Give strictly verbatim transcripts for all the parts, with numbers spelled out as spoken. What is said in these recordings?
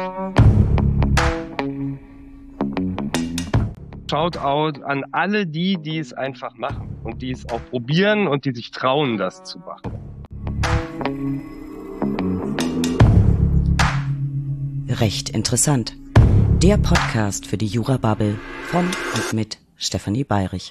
Shoutout an alle die, die es einfach machen und die es auch probieren und die sich trauen, das zu machen. Recht interessant. Der Podcast für die Jura-Bubble von und mit Stefanie Bayrich.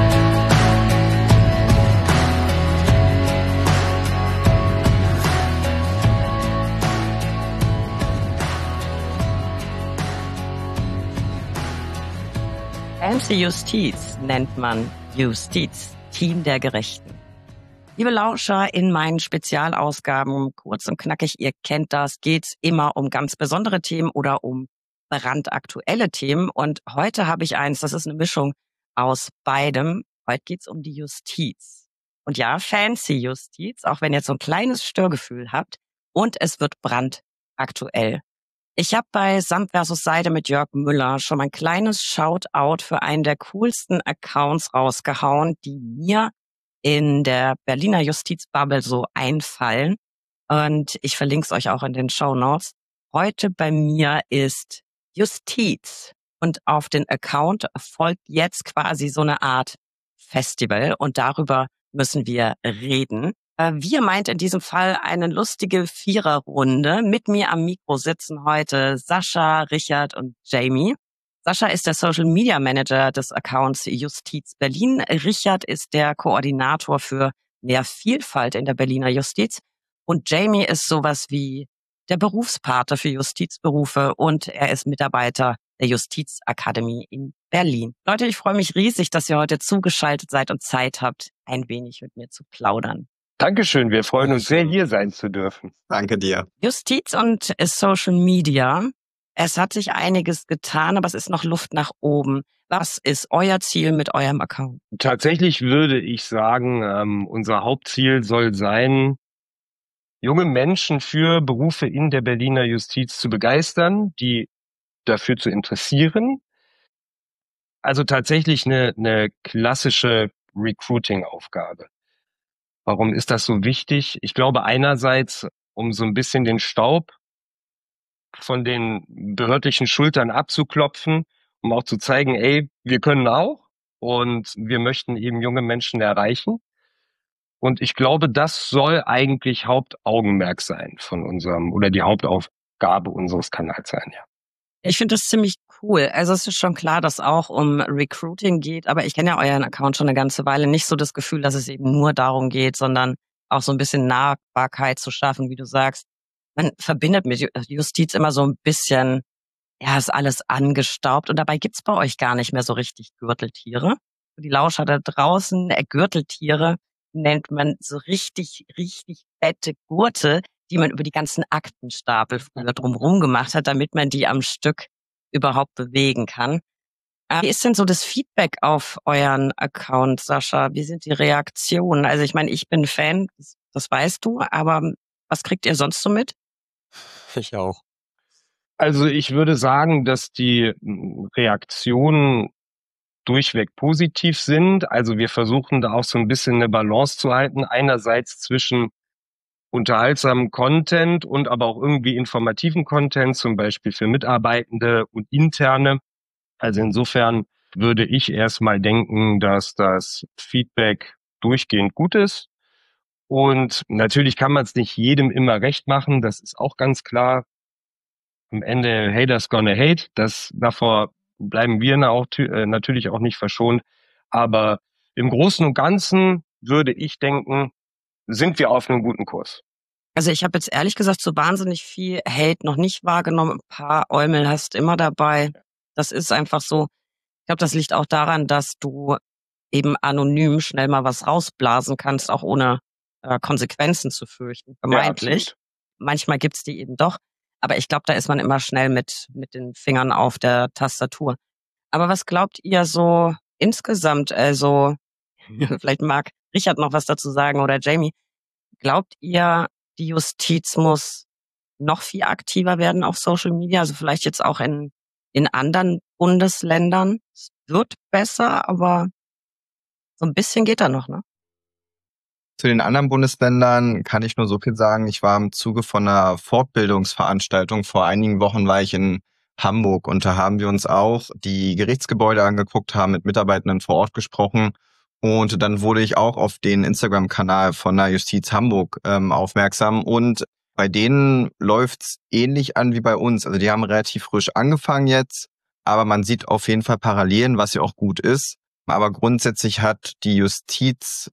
Fancy Justiz nennt man Justiz, Team der Gerechten. Liebe Lauscher, in meinen Spezialausgaben, kurz und knackig, ihr kennt das, geht's immer um ganz besondere Themen oder um brandaktuelle Themen. Und heute habe ich eins, das ist eine Mischung aus beidem. Heute geht's um die Justiz. Und ja, Fancy Justiz, auch wenn ihr jetzt so ein kleines Störgefühl habt. Und es wird brandaktuell. Ich habe bei Samt versus Seide mit Jörg Müller schon mein kleines Shoutout für einen der coolsten Accounts rausgehauen, die mir in der Berliner Justizbubble so einfallen. Und ich verlinke es euch auch in den Shownotes. Heute bei mir ist Justiz. Und auf den Account folgt jetzt quasi so eine Art Festival. Und darüber müssen wir reden. Wir meint in diesem Fall eine lustige Viererrunde. Mit mir am Mikro sitzen heute Sascha, Richard und Jamie. Sascha ist der Social Media Manager des Accounts Justiz Berlin. Richard ist der Koordinator für mehr Vielfalt in der Berliner Justiz. Und Jamie ist sowas wie der Berufspate für Justizberufe und er ist Mitarbeiter der Justizakademie in Berlin. Leute, ich freue mich riesig, dass ihr heute zugeschaltet seid und Zeit habt, ein wenig mit mir zu plaudern. Dankeschön, wir freuen uns sehr, hier sein zu dürfen. Danke dir. Justiz und Social Media. Es hat sich einiges getan, aber es ist noch Luft nach oben. Was ist euer Ziel mit eurem Account? Tatsächlich würde ich sagen, ähm, unser Hauptziel soll sein, junge Menschen für Berufe in der Berliner Justiz zu begeistern, die dafür zu interessieren. Also tatsächlich eine, eine klassische Recruiting-Aufgabe. Warum ist das so wichtig? Ich glaube einerseits, um so ein bisschen den Staub von den behördlichen Schultern abzuklopfen, um auch zu zeigen, ey, wir können auch und wir möchten eben junge Menschen erreichen. Und ich glaube, das soll eigentlich Hauptaugenmerk sein von unserem oder die Hauptaufgabe unseres Kanals sein, ja. Ich finde das ziemlich cool. Also es ist schon klar, dass auch um Recruiting geht, aber ich kenne ja euren Account schon eine ganze Weile. Nicht so das Gefühl, dass es eben nur darum geht, sondern auch so ein bisschen Nahbarkeit zu schaffen, wie du sagst. Man verbindet mit Justiz immer so ein bisschen, ja, ist alles angestaubt und dabei gibt's bei euch gar nicht mehr so richtig Gürteltiere. Die Lauscher da draußen, äh, Gürteltiere nennt man so richtig, richtig fette Gurte, die man über die ganzen Aktenstapel früher drumherum gemacht hat, damit man die am Stück überhaupt bewegen kann. Wie ist denn so das Feedback auf euren Account, Sascha? Wie sind die Reaktionen? Also ich meine, ich bin Fan, das, das weißt du, aber was kriegt ihr sonst so mit? Ich auch. Also ich würde sagen, dass die Reaktionen durchweg positiv sind. Also wir versuchen da auch so ein bisschen eine Balance zu halten. Einerseits zwischen unterhaltsamen Content und aber auch irgendwie informativen Content, zum Beispiel für Mitarbeitende und Interne. Also insofern würde ich erstmal denken, dass das Feedback durchgehend gut ist. Und natürlich kann man es nicht jedem immer recht machen, das ist auch ganz klar. Am Ende Haters gonna hate, das davor bleiben wir auch, äh, natürlich auch nicht verschont. Aber im Großen und Ganzen würde ich denken, sind wir auf einem guten Kurs. Also ich habe jetzt ehrlich gesagt so wahnsinnig viel Hate noch nicht wahrgenommen. Ein paar Eumel hast immer dabei. Das ist einfach so. Ich glaube, das liegt auch daran, dass du eben anonym schnell mal was rausblasen kannst, auch ohne äh, Konsequenzen zu fürchten, vermeintlich. Ja, manchmal gibt's die eben doch. Aber ich glaube, da ist man immer schnell mit mit den Fingern auf der Tastatur. Aber was glaubt ihr so insgesamt? Also vielleicht mag Richard noch was dazu sagen oder Jamie. Glaubt ihr, die Justiz muss noch viel aktiver werden auf Social Media? Also vielleicht jetzt auch in in anderen Bundesländern. Es wird besser, aber so ein bisschen geht da noch, ne? Zu den anderen Bundesländern kann ich nur so viel sagen. Ich war im Zuge von einer Fortbildungsveranstaltung. Vor einigen Wochen war ich in Hamburg und da haben wir uns auch die Gerichtsgebäude angeguckt, haben mit Mitarbeitenden vor Ort gesprochen. Und dann wurde ich auch auf den Instagram-Kanal von der Justiz Hamburg ähm, aufmerksam. Und bei denen läuft's ähnlich an wie bei uns. Also die haben relativ frisch angefangen jetzt, aber man sieht auf jeden Fall Parallelen, was ja auch gut ist. Aber grundsätzlich hat die Justiz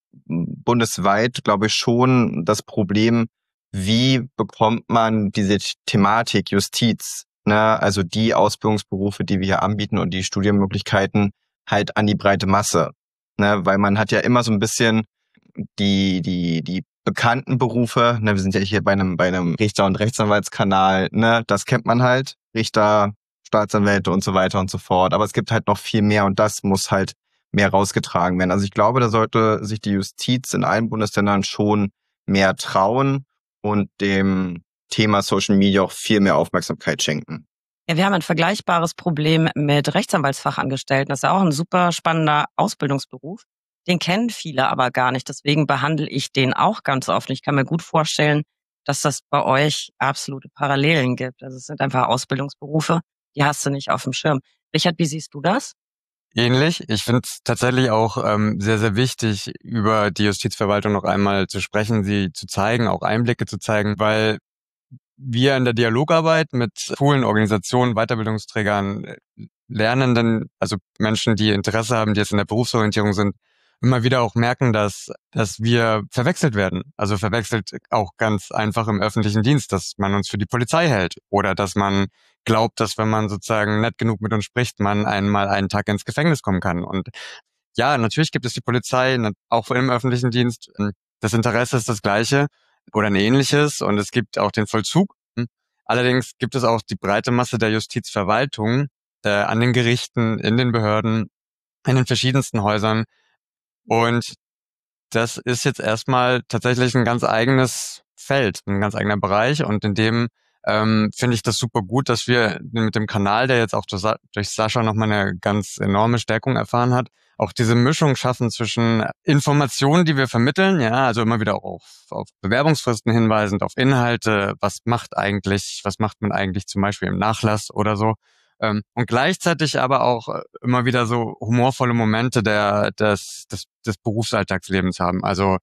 bundesweit, glaube ich, schon das Problem, wie bekommt man diese Thematik Justiz, ne, also die Ausbildungsberufe, die wir hier anbieten und die Studienmöglichkeiten halt an die breite Masse, ne, weil man hat ja immer so ein bisschen die die die bekannten Berufe, ne, wir sind ja hier bei einem bei einem Richter- und Rechtsanwaltskanal, ne, das kennt man halt, Richter, Staatsanwälte und so weiter und so fort, aber es gibt halt noch viel mehr und das muss halt mehr rausgetragen werden. Also ich glaube, da sollte sich die Justiz in allen Bundesländern schon mehr trauen und dem Thema Social Media auch viel mehr Aufmerksamkeit schenken. Ja, wir haben ein vergleichbares Problem mit Rechtsanwaltsfachangestellten. Das ist ja auch ein super spannender Ausbildungsberuf. Den kennen viele aber gar nicht. Deswegen behandle ich den auch ganz oft. Ich kann mir gut vorstellen, dass das bei euch absolute Parallelen gibt. Also es sind einfach Ausbildungsberufe, die hast du nicht auf dem Schirm. Richard, wie siehst du das? Ähnlich. Ich finde es tatsächlich auch ähm, sehr, sehr wichtig, über die Justizverwaltung noch einmal zu sprechen, sie zu zeigen, auch Einblicke zu zeigen, weil wir in der Dialogarbeit mit Schulen, Organisationen, Weiterbildungsträgern, äh, Lernenden, also Menschen, die Interesse haben, die jetzt in der Berufsorientierung sind, immer wieder auch merken, dass dass wir verwechselt werden. Also verwechselt auch ganz einfach im öffentlichen Dienst, dass man uns für die Polizei hält oder dass man glaubt, dass wenn man sozusagen nett genug mit uns spricht, man einmal einen Tag ins Gefängnis kommen kann. Und ja, natürlich gibt es die Polizei, auch im öffentlichen Dienst. Das Interesse ist das gleiche oder ein ähnliches und es gibt auch den Vollzug. Allerdings gibt es auch die breite Masse der Justizverwaltung äh, an den Gerichten, in den Behörden, in den verschiedensten Häusern. Und das ist jetzt erstmal tatsächlich ein ganz eigenes Feld, ein ganz eigener Bereich. Und in dem ähm, finde ich das super gut, dass wir mit dem Kanal, der jetzt auch durch, Sa- durch Sascha nochmal eine ganz enorme Stärkung erfahren hat, auch diese Mischung schaffen zwischen Informationen, die wir vermitteln, ja, also immer wieder auch auf, auf Bewerbungsfristen hinweisend, auf Inhalte, was macht eigentlich, was macht man eigentlich zum Beispiel im Nachlass oder so. Ähm, und gleichzeitig aber auch äh, immer wieder so humorvolle Momente der, des, des, des Berufsalltagslebens haben. Also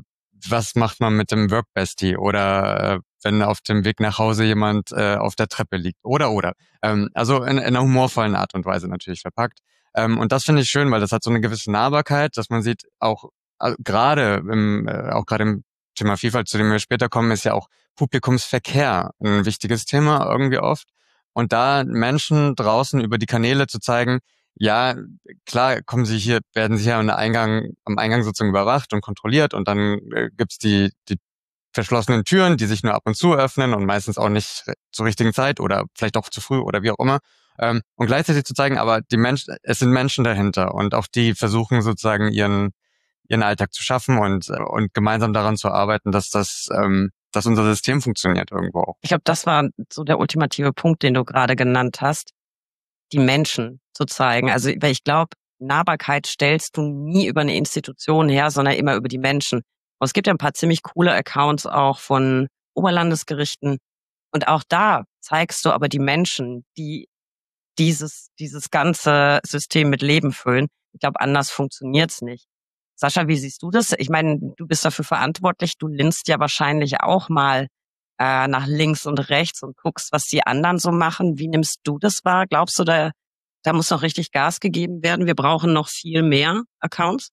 was macht man mit dem Workbestie oder äh, wenn auf dem Weg nach Hause jemand äh, auf der Treppe liegt oder oder. Ähm, also in, in einer humorvollen Art und Weise natürlich verpackt. Ähm, und das finde ich schön, weil das hat so eine gewisse Nahbarkeit, dass man sieht, auch also gerade im äh, auch gerade im Thema Vielfalt, zu dem wir später kommen, ist ja auch Publikumsverkehr ein wichtiges Thema irgendwie oft. Und da Menschen draußen über die Kanäle zu zeigen, ja, klar kommen sie hier, werden sie hier am Eingang, am Eingang sozusagen überwacht und kontrolliert und dann äh, gibt's die, die verschlossenen Türen, die sich nur ab und zu öffnen und meistens auch nicht zur richtigen Zeit oder vielleicht auch zu früh oder wie auch immer. Ähm, und gleichzeitig zu zeigen, aber die Menschen, es sind Menschen dahinter und auch die versuchen sozusagen ihren ihren Alltag zu schaffen und äh, und gemeinsam daran zu arbeiten, dass das ähm, dass unser System funktioniert irgendwo auch. Ich glaube, das war so der ultimative Punkt, den du gerade genannt hast, die Menschen zu zeigen. Also, weil ich glaube, Nahbarkeit stellst du nie über eine Institution her, sondern immer über die Menschen. Und es gibt ja ein paar ziemlich coole Accounts auch von Oberlandesgerichten. Und auch da zeigst du aber die Menschen, die dieses, dieses ganze System mit Leben füllen. Ich glaube, anders funktioniert's nicht. Sascha, wie siehst du das? Ich meine, du bist dafür verantwortlich. Du linst ja wahrscheinlich auch mal äh, nach links und rechts und guckst, was die anderen so machen. Wie nimmst du das wahr? Glaubst du, da, da muss noch richtig Gas gegeben werden? Wir brauchen noch viel mehr Accounts?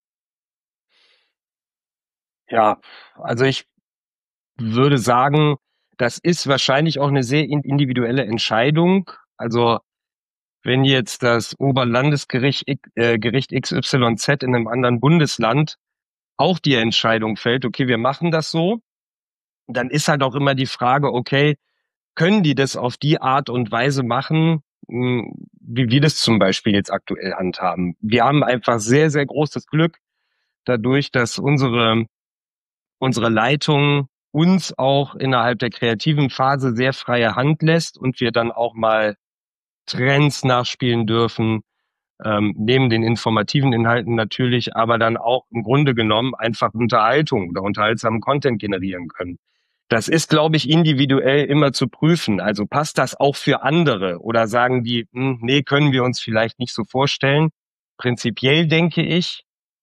Ja, also ich würde sagen, das ist wahrscheinlich auch eine sehr in- individuelle Entscheidung. Also wenn jetzt das Oberlandesgericht X- äh, Gericht X Y Z in einem anderen Bundesland auch die Entscheidung fällt, okay, wir machen das so, dann ist halt auch immer die Frage, okay, können die das auf die Art und Weise machen, mh, wie wir das zum Beispiel jetzt aktuell handhaben? Wir haben einfach sehr, sehr großes Glück dadurch, dass unsere, unsere Leitung uns auch innerhalb der kreativen Phase sehr freie Hand lässt und wir dann auch mal Trends nachspielen dürfen, Ähm, neben den informativen Inhalten natürlich, aber dann auch im Grunde genommen einfach Unterhaltung oder unterhaltsamen Content generieren können. Das ist, glaube ich, individuell immer zu prüfen. Also passt das auch für andere oder sagen die, hm, nee, können wir uns vielleicht nicht so vorstellen. Prinzipiell denke ich,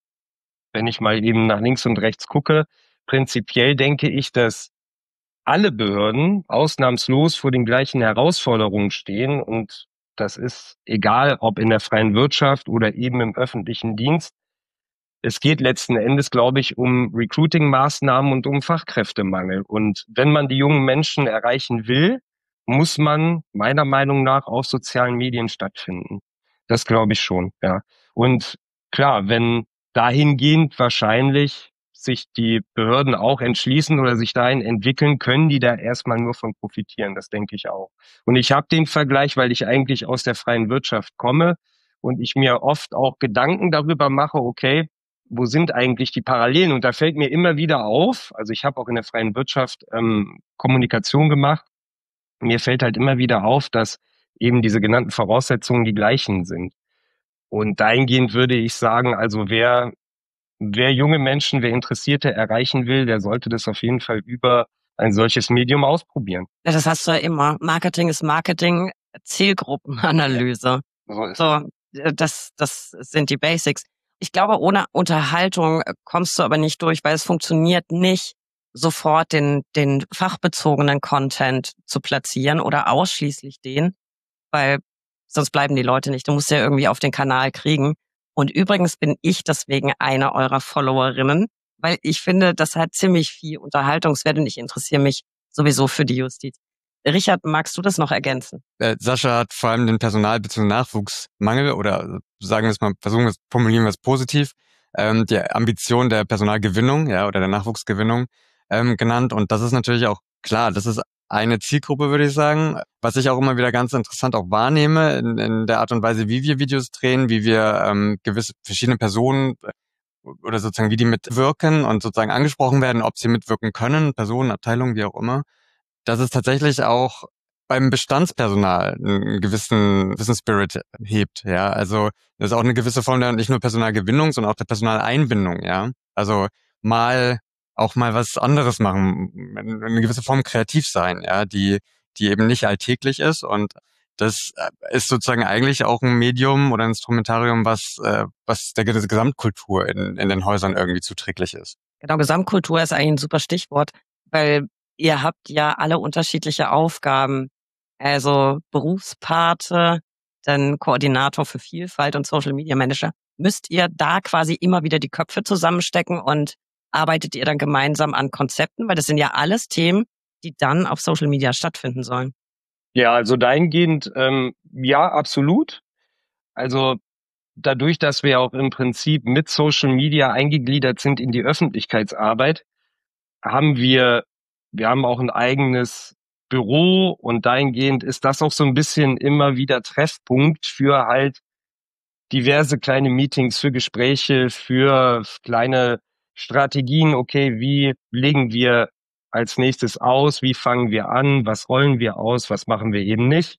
wenn ich mal eben nach links und rechts gucke, prinzipiell denke ich, dass alle Behörden ausnahmslos vor den gleichen Herausforderungen stehen und das ist egal, ob in der freien Wirtschaft oder eben im öffentlichen Dienst. Es geht letzten Endes, glaube ich, um Recruiting-Maßnahmen und um Fachkräftemangel. Und wenn man die jungen Menschen erreichen will, muss man meiner Meinung nach auf sozialen Medien stattfinden. Das glaube ich schon, ja. Und klar, wenn dahingehend wahrscheinlich sich die Behörden auch entschließen oder sich dahin entwickeln, können die da erstmal nur von profitieren. Das denke ich auch. Und ich habe den Vergleich, weil ich eigentlich aus der freien Wirtschaft komme und ich mir oft auch Gedanken darüber mache, okay, wo sind eigentlich die Parallelen? Und da fällt mir immer wieder auf, also ich habe auch in der freien Wirtschaft ähm, Kommunikation gemacht, mir fällt halt immer wieder auf, dass eben diese genannten Voraussetzungen die gleichen sind. Und dahingehend würde ich sagen, also wer Wer junge Menschen, wer Interessierte erreichen will, der sollte das auf jeden Fall über ein solches Medium ausprobieren. Ja, das hast du ja immer. Marketing ist Marketing, Zielgruppenanalyse. So ist So, äh, das, das sind die Basics. Ich glaube, ohne Unterhaltung äh, kommst du aber nicht durch, weil es funktioniert nicht, sofort den, den fachbezogenen Content zu platzieren oder ausschließlich den, weil sonst bleiben die Leute nicht. Du musst ja irgendwie auf den Kanal kriegen. Und übrigens bin ich deswegen eine eurer Followerinnen, weil ich finde, das hat ziemlich viel Unterhaltungswert und ich interessiere mich sowieso für die Justiz. Richard, magst du das noch ergänzen? Äh, Sascha hat vor allem den Personal- bzw. Nachwuchsmangel oder sagen wir es mal, versuchen wir es, formulieren wir es positiv, ähm, die Ambition der Personalgewinnung, ja, oder der Nachwuchsgewinnung ähm, genannt. Und das ist natürlich auch klar, das ist eine Zielgruppe, würde ich sagen. Was ich auch immer wieder ganz interessant auch wahrnehme in, in der Art und Weise, wie wir Videos drehen, wie wir ähm, gewisse verschiedene Personen oder sozusagen wie die mitwirken und sozusagen angesprochen werden, ob sie mitwirken können, Personen, Abteilungen, wie auch immer, dass es tatsächlich auch beim Bestandspersonal einen gewissen, gewissen Spirit hebt, ja. Also das ist auch eine gewisse Form der nicht nur Personalgewinnung, sondern auch der Personaleinbindung, ja. Also mal auch mal was anderes machen, eine gewisse Form kreativ sein, ja, die die eben nicht alltäglich ist und das ist sozusagen eigentlich auch ein Medium oder ein Instrumentarium, was äh, was der Gesamtkultur in in den Häusern irgendwie zuträglich ist. Genau, Gesamtkultur ist eigentlich ein super Stichwort, weil ihr habt ja alle unterschiedliche Aufgaben. Also Berufspate, dann Koordinator für Vielfalt und Social Media Manager. Müsst ihr da quasi immer wieder die Köpfe zusammenstecken und arbeitet ihr dann gemeinsam an Konzepten? Weil das sind ja alles Themen, die dann auf Social Media stattfinden sollen. Ja, also dahingehend, ähm, ja, absolut. Also dadurch, dass wir auch im Prinzip mit Social Media eingegliedert sind in die Öffentlichkeitsarbeit, haben wir, wir haben auch ein eigenes Büro und dahingehend ist das auch so ein bisschen immer wieder Treffpunkt für halt diverse kleine Meetings, für Gespräche, für kleine Strategien. Okay, wie legen wir als nächstes aus? Wie fangen wir an? Was rollen wir aus? Was machen wir eben nicht?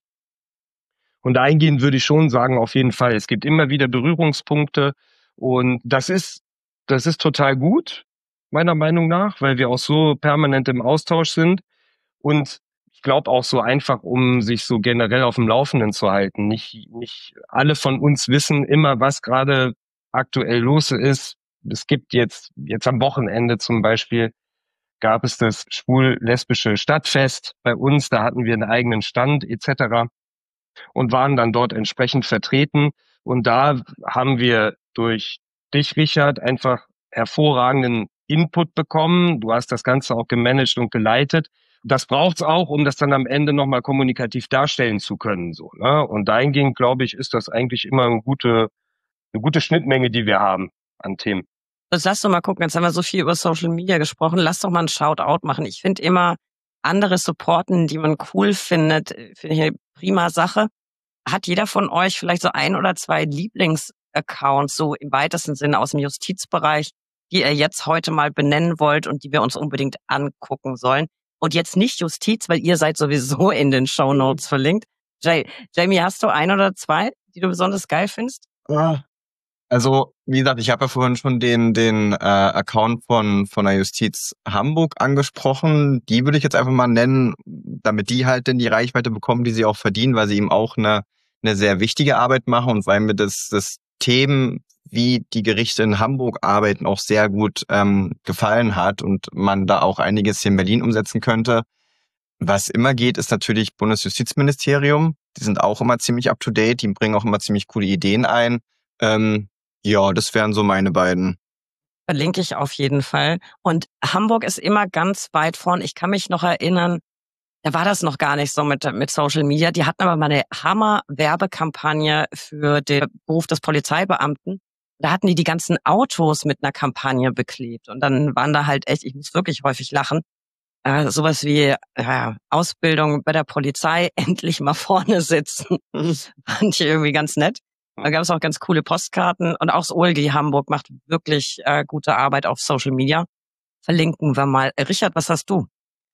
Und eingehend würde ich schon sagen, auf jeden Fall, es gibt immer wieder Berührungspunkte und das ist, das ist total gut, meiner Meinung nach, weil wir auch so permanent im Austausch sind und ich glaube auch so einfach, um sich so generell auf dem Laufenden zu halten. Nicht, nicht alle von uns wissen immer, was gerade aktuell los ist. Es gibt jetzt, jetzt am Wochenende zum Beispiel, gab es das schwul-lesbische Stadtfest bei uns, da hatten wir einen eigenen Stand et cetera und waren dann dort entsprechend vertreten. Und da haben wir durch dich, Richard, einfach hervorragenden Input bekommen. Du hast das Ganze auch gemanagt und geleitet. Das braucht's auch, um das dann am Ende nochmal kommunikativ darstellen zu können. So, ne? Und dahingehend, glaube ich, ist das eigentlich immer eine gute, eine gute Schnittmenge, die wir haben an Themen. Jetzt lass doch mal gucken, jetzt haben wir so viel über Social Media gesprochen. Lass doch mal einen Shoutout machen. Ich finde immer, andere supporten, die man cool findet, finde ich eine prima Sache. Hat jeder von euch vielleicht so ein oder zwei Lieblingsaccounts, so im weitesten Sinne aus dem Justizbereich, die ihr jetzt heute mal benennen wollt und die wir uns unbedingt angucken sollen? Und jetzt nicht Justiz, weil ihr seid sowieso in den Shownotes verlinkt. Jay, Jamie, hast du ein oder zwei, die du besonders geil findest? Ah, Also, wie gesagt, ich habe ja vorhin schon den den äh, Account von von der Justiz Hamburg angesprochen. Die würde ich jetzt einfach mal nennen, damit die halt denn die Reichweite bekommen, die sie auch verdienen, weil sie eben auch eine eine sehr wichtige Arbeit machen und weil mir das das Themen, wie die Gerichte in Hamburg arbeiten, auch sehr gut ähm, gefallen hat und man da auch einiges hier in Berlin umsetzen könnte. Was immer geht, ist natürlich Bundesjustizministerium. Die sind auch immer ziemlich up to date, die bringen auch immer ziemlich coole Ideen ein. Ähm, ja, das wären so meine beiden. Verlinke ich auf jeden Fall. Und Hamburg ist immer ganz weit vorn. Ich kann mich noch erinnern, da war das noch gar nicht so mit, mit Social Media. Die hatten aber mal eine Hammer-Werbekampagne für den Beruf des Polizeibeamten. Da hatten die die ganzen Autos mit einer Kampagne beklebt. Und dann waren da halt echt, ich muss wirklich häufig lachen, äh, sowas wie äh, Ausbildung bei der Polizei, endlich mal vorne sitzen. Fand ich irgendwie ganz nett. Da gab es auch ganz coole Postkarten. Und auch das O L G Hamburg macht wirklich äh, gute Arbeit auf Social Media. Verlinken wir mal. Äh, Richard, was hast du?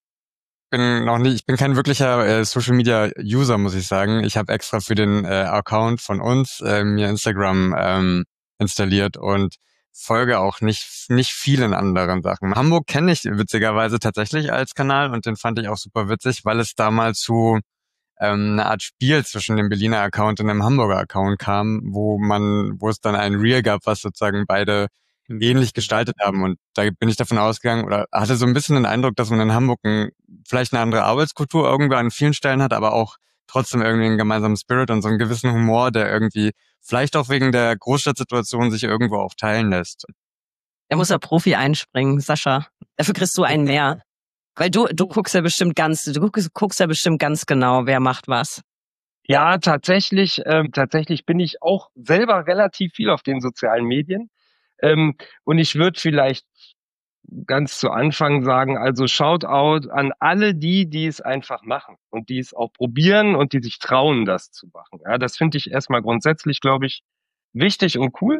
Bin noch nicht, ich bin kein wirklicher äh, Social Media User, muss ich sagen. Ich habe extra für den äh, Account von uns äh, mir Instagram ähm, installiert und folge auch nicht nicht vielen anderen Sachen. Hamburg kenne ich witzigerweise tatsächlich als Kanal und den fand ich auch super witzig, weil es damals zu ähm, eine Art Spiel zwischen dem Berliner Account und dem Hamburger Account kam, wo man, wo es dann ein Reel gab, was sozusagen beide ähnlich gestaltet haben. Und da bin ich davon ausgegangen oder hatte so ein bisschen den Eindruck, dass man in Hamburg ein, vielleicht eine andere Arbeitskultur irgendwie an vielen Stellen hat, aber auch trotzdem irgendwie einen gemeinsamen Spirit und so einen gewissen Humor, der irgendwie vielleicht auch wegen der Großstadtsituation sich irgendwo auch teilen lässt. Da muss der Profi einspringen, Sascha. Dafür kriegst du einen mehr. Weil du, du guckst ja bestimmt ganz, du guckst, guckst ja bestimmt ganz genau, wer macht was. Ja, tatsächlich, ähm, tatsächlich bin ich auch selber relativ viel auf den sozialen Medien. Ähm, und ich würde vielleicht ganz zu Anfang sagen, also Shoutout an alle die, die es einfach machen und die es auch probieren und die sich trauen, das zu machen. Ja, das finde ich erstmal grundsätzlich, glaube ich, wichtig und cool.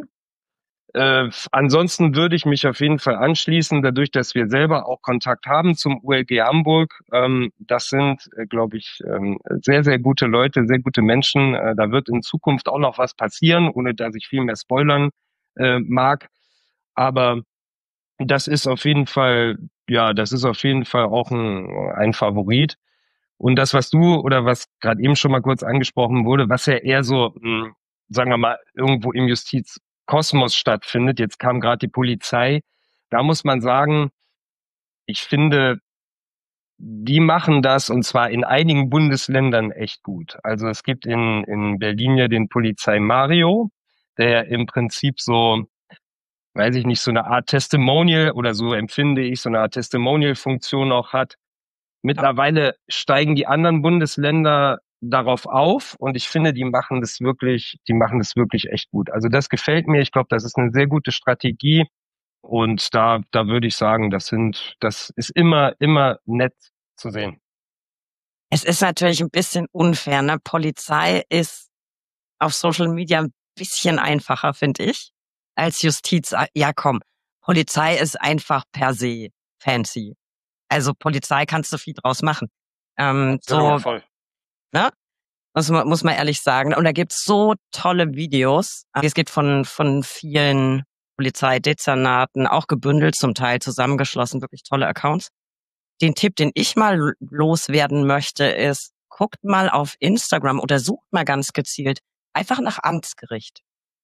Äh, ansonsten würde ich mich auf jeden Fall anschließen, dadurch, dass wir selber auch Kontakt haben zum U L G Hamburg. Ähm, das sind, äh, glaube ich, ähm, sehr, sehr gute Leute, sehr gute Menschen. Äh, da wird in Zukunft auch noch was passieren, ohne dass ich viel mehr spoilern äh, mag. Aber das ist auf jeden Fall, ja, das ist auf jeden Fall auch ein, ein Favorit. Und das, was du oder was gerade eben schon mal kurz angesprochen wurde, was ja eher so, mh, sagen wir mal, irgendwo im Justizkosmos stattfindet, jetzt kam gerade die Polizei, da muss man sagen, ich finde, die machen das und zwar in einigen Bundesländern echt gut. Also es gibt in, in Berlin ja den Polizei Mario, der im Prinzip so, weiß ich nicht, so eine Art Testimonial oder so empfinde ich, so eine Art Testimonial-Funktion auch hat. Mittlerweile steigen die anderen Bundesländer darauf auf und ich finde, die machen das wirklich, die machen das wirklich echt gut. Also das gefällt mir. Ich glaube, das ist eine sehr gute Strategie und da, da würde ich sagen, das sind, das ist immer, immer nett zu sehen. Es ist natürlich ein bisschen unfair, ne? Polizei ist auf Social Media ein bisschen einfacher, finde ich, als Justiz. Ja, komm, Polizei ist einfach per se fancy. Also Polizei kannst du viel draus machen. Ähm, so, voll. ne? Das mu- muss man ehrlich sagen. Und da gibt's so tolle Videos. Es geht von, von vielen Polizeidezernaten, auch gebündelt, zum Teil zusammengeschlossen, wirklich tolle Accounts. Den Tipp, den ich mal loswerden möchte, ist, guckt mal auf Instagram oder sucht mal ganz gezielt einfach nach Amtsgericht.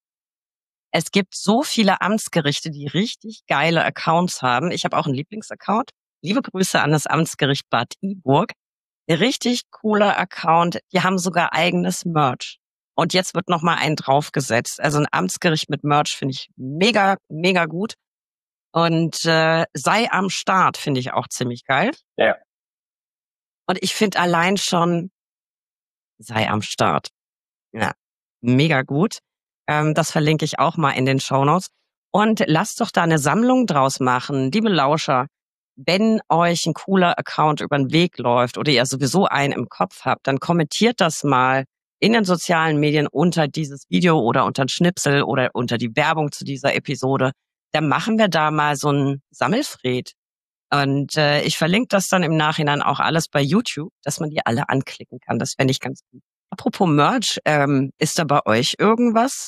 Es gibt so viele Amtsgerichte, die richtig geile Accounts haben. Ich habe auch einen Lieblingsaccount. Liebe Grüße an das Amtsgericht Bad Iburg. Richtig cooler Account. Die haben sogar eigenes Merch. Und jetzt wird noch mal ein draufgesetzt. Also ein Amtsgericht mit Merch finde ich mega, mega gut. Und äh, sei am Start finde ich auch ziemlich geil. Ja. Und ich finde allein schon sei am Start. Ja, mega gut. Ähm, das verlinke ich auch mal in den Shownotes. Und lasst doch da eine Sammlung draus machen, liebe Lauscher. Wenn euch ein cooler Account über den Weg läuft oder ihr sowieso einen im Kopf habt, dann kommentiert das mal in den sozialen Medien unter dieses Video oder unter ein Schnipsel oder unter die Werbung zu dieser Episode. Dann machen wir da mal so ein Sammelfred. Und äh, ich verlinke das dann im Nachhinein auch alles bei YouTube, dass man die alle anklicken kann. Das fände ich ganz gut. Apropos Merch, ähm, ist da bei euch irgendwas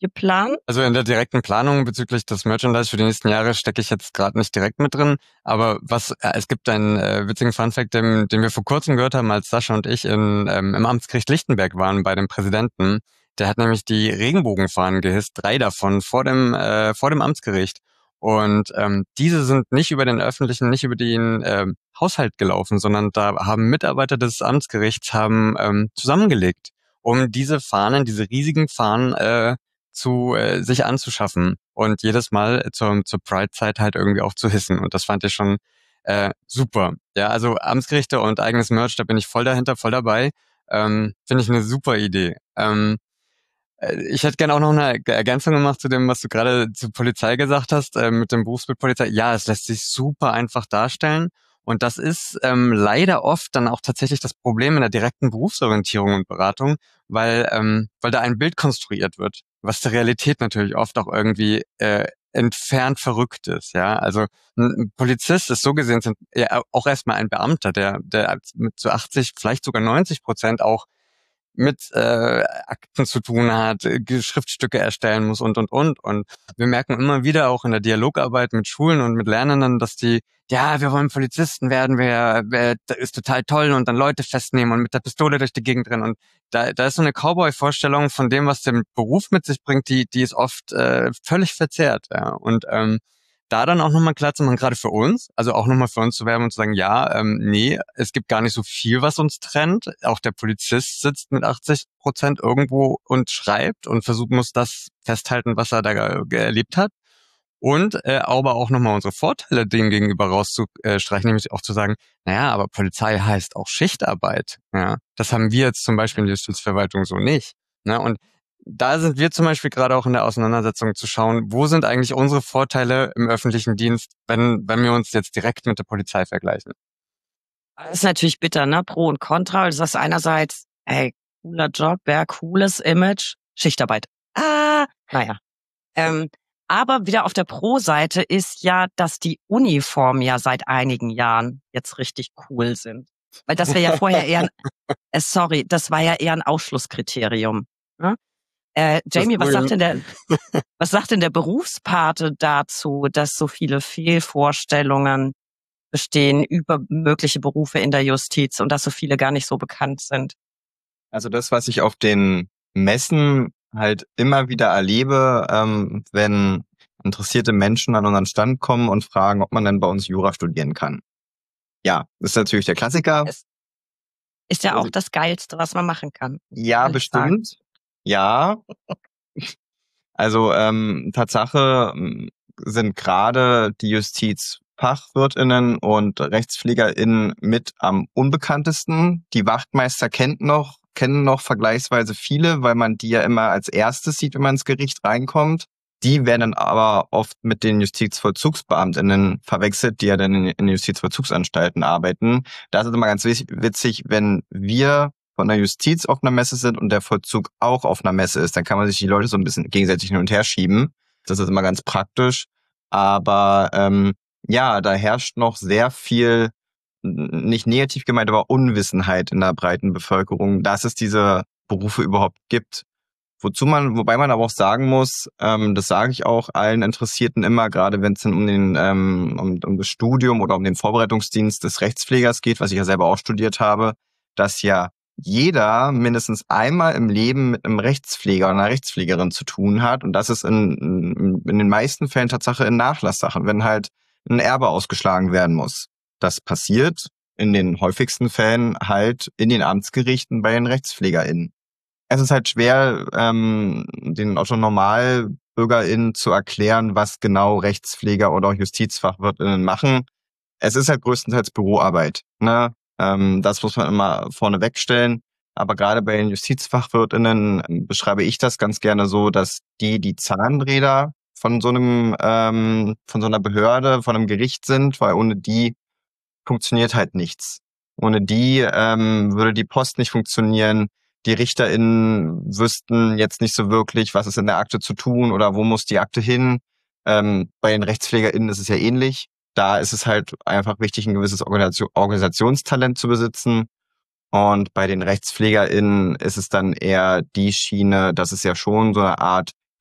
geplant? Also in der direkten Planung bezüglich des Merchandise für die nächsten Jahre stecke ich jetzt gerade nicht direkt mit drin. Aber was äh, es gibt einen äh, witzigen Funfact, den, den wir vor kurzem gehört haben, als Sascha und ich in, ähm, im Amtsgericht Lichtenberg waren bei dem Präsidenten. Der hat nämlich die Regenbogenfahnen gehisst, drei davon vor dem äh, vor dem Amtsgericht. Und ähm, diese sind nicht über den öffentlichen, nicht über den ähm, Haushalt gelaufen, sondern da haben Mitarbeiter des Amtsgerichts haben ähm, zusammengelegt, um diese Fahnen, diese riesigen Fahnen äh, zu äh, sich anzuschaffen und jedes Mal zur, zur Pride-Zeit halt irgendwie auch zu hissen. Und das fand ich schon äh, super. Ja, also Amtsgerichte und eigenes Merch, da bin ich voll dahinter, voll dabei. Ähm, Finde ich eine super Idee. Ähm, äh, ich hätte gerne auch noch eine Ergänzung gemacht zu dem, was du gerade zur Polizei gesagt hast, äh, mit dem Berufsbild Polizei. Ja, es lässt sich super einfach darstellen. Und das ist ähm, leider oft dann auch tatsächlich das Problem in der direkten Berufsorientierung und Beratung, weil ähm, weil da ein Bild konstruiert wird, was der Realität natürlich oft auch irgendwie äh, entfernt verrückt ist. Ja, also ein Polizist ist so gesehen sind ja auch erstmal ein Beamter, der der mit zu achtzig, vielleicht sogar neunzig Prozent auch mit äh, Akten zu tun hat, äh, Schriftstücke erstellen muss und, und, und. Und wir merken immer wieder auch in der Dialogarbeit mit Schulen und mit Lernenden, dass die, ja, wir wollen Polizisten werden, wir, wir das ist total toll und dann Leute festnehmen und mit der Pistole durch die Gegend rennen. Und da, da ist so eine Cowboy-Vorstellung von dem, was der Beruf mit sich bringt, die, die ist oft äh, völlig verzerrt. Ja. Und ähm, da dann auch nochmal klar zu machen, gerade für uns, also auch nochmal für uns zu werben und zu sagen, ja, ähm, nee, es gibt gar nicht so viel, was uns trennt. Auch der Polizist sitzt mit achtzig Prozent irgendwo und schreibt und versucht, muss das festhalten, was er da ge- erlebt hat. Und äh, aber auch nochmal unsere Vorteile dem gegenüber rauszustreichen, nämlich auch zu sagen, naja, aber Polizei heißt auch Schichtarbeit. Ja, das haben wir jetzt zum Beispiel in der Justizverwaltung so nicht. Ne? Und da sind wir zum Beispiel gerade auch in der Auseinandersetzung zu schauen, wo sind eigentlich unsere Vorteile im öffentlichen Dienst, wenn, wenn wir uns jetzt direkt mit der Polizei vergleichen. Das ist natürlich bitter, ne? Pro und Contra. Du sagst einerseits, ey, cooler Job, ja, cooles Image, Schichtarbeit. Ah, naja. Ähm, aber wieder auf der Pro-Seite ist ja, dass die Uniformen ja seit einigen Jahren jetzt richtig cool sind. Weil das wäre ja vorher eher, ein, äh, sorry, das war ja eher ein Ausschlusskriterium. Ne? Äh, Jamie, was sagt denn der, was sagt denn der Berufspate dazu, dass so viele Fehlvorstellungen bestehen über mögliche Berufe in der Justiz und dass so viele gar nicht so bekannt sind? Also das, was ich auf den Messen halt immer wieder erlebe, ähm, wenn interessierte Menschen an unseren Stand kommen und fragen, ob man denn bei uns Jura studieren kann. Ja, das ist natürlich der Klassiker. Es ist ja auch das Geilste, was man machen kann. Ja, bestimmt. Sagen. Ja. Also ähm, Tatsache sind gerade die JustizfachwirtInnen und RechtspflegerInnen mit am unbekanntesten. Die Wachtmeister kennt noch, kennen noch vergleichsweise viele, weil man die ja immer als erstes sieht, wenn man ins Gericht reinkommt. Die werden dann aber oft mit den JustizvollzugsbeamtInnen verwechselt, die ja dann in den Justizvollzugsanstalten arbeiten. Das ist immer ganz witzig, wenn wir von der Justiz auf einer Messe sind und der Vollzug auch auf einer Messe ist, dann kann man sich die Leute so ein bisschen gegenseitig hin und her schieben. Das ist immer ganz praktisch. Aber ähm, ja, da herrscht noch sehr viel, nicht negativ gemeint, aber Unwissenheit in der breiten Bevölkerung, dass es diese Berufe überhaupt gibt. Wozu man, wobei man aber auch sagen muss, ähm, das sage ich auch allen Interessierten immer, gerade wenn es dann um den ähm, um, um das Studium oder um den Vorbereitungsdienst des Rechtspflegers geht, was ich ja selber auch studiert habe, dass ja jeder mindestens einmal im Leben mit einem Rechtspfleger oder einer Rechtspflegerin zu tun hat. Und das ist in, in, in den meisten Fällen Tatsache in Nachlasssachen, wenn halt ein Erbe ausgeschlagen werden muss. Das passiert in den häufigsten Fällen halt in den Amtsgerichten bei den RechtspflegerInnen. Es ist halt schwer, ähm, den Otto-NormalbürgerInnen zu erklären, was genau Rechtspfleger oder auch JustizfachwirtInnen machen. Es ist halt größtenteils Büroarbeit, ne? Das muss man immer vorne wegstellen. Aber gerade bei den JustizfachwirtInnen beschreibe ich das ganz gerne so, dass die die Zahnräder von so einem, ähm, von so einer Behörde, von einem Gericht sind, weil ohne die funktioniert halt nichts. Ohne die ähm, würde die Post nicht funktionieren. Die RichterInnen wüssten jetzt nicht so wirklich, was ist in der Akte zu tun oder wo muss die Akte hin. Ähm, bei den RechtspflegerInnen ist es ja ähnlich. Da ist es halt einfach wichtig, ein gewisses Organisationstalent zu besitzen. Und bei den RechtspflegerInnen ist es dann eher die Schiene, dass es ja schon so eine Art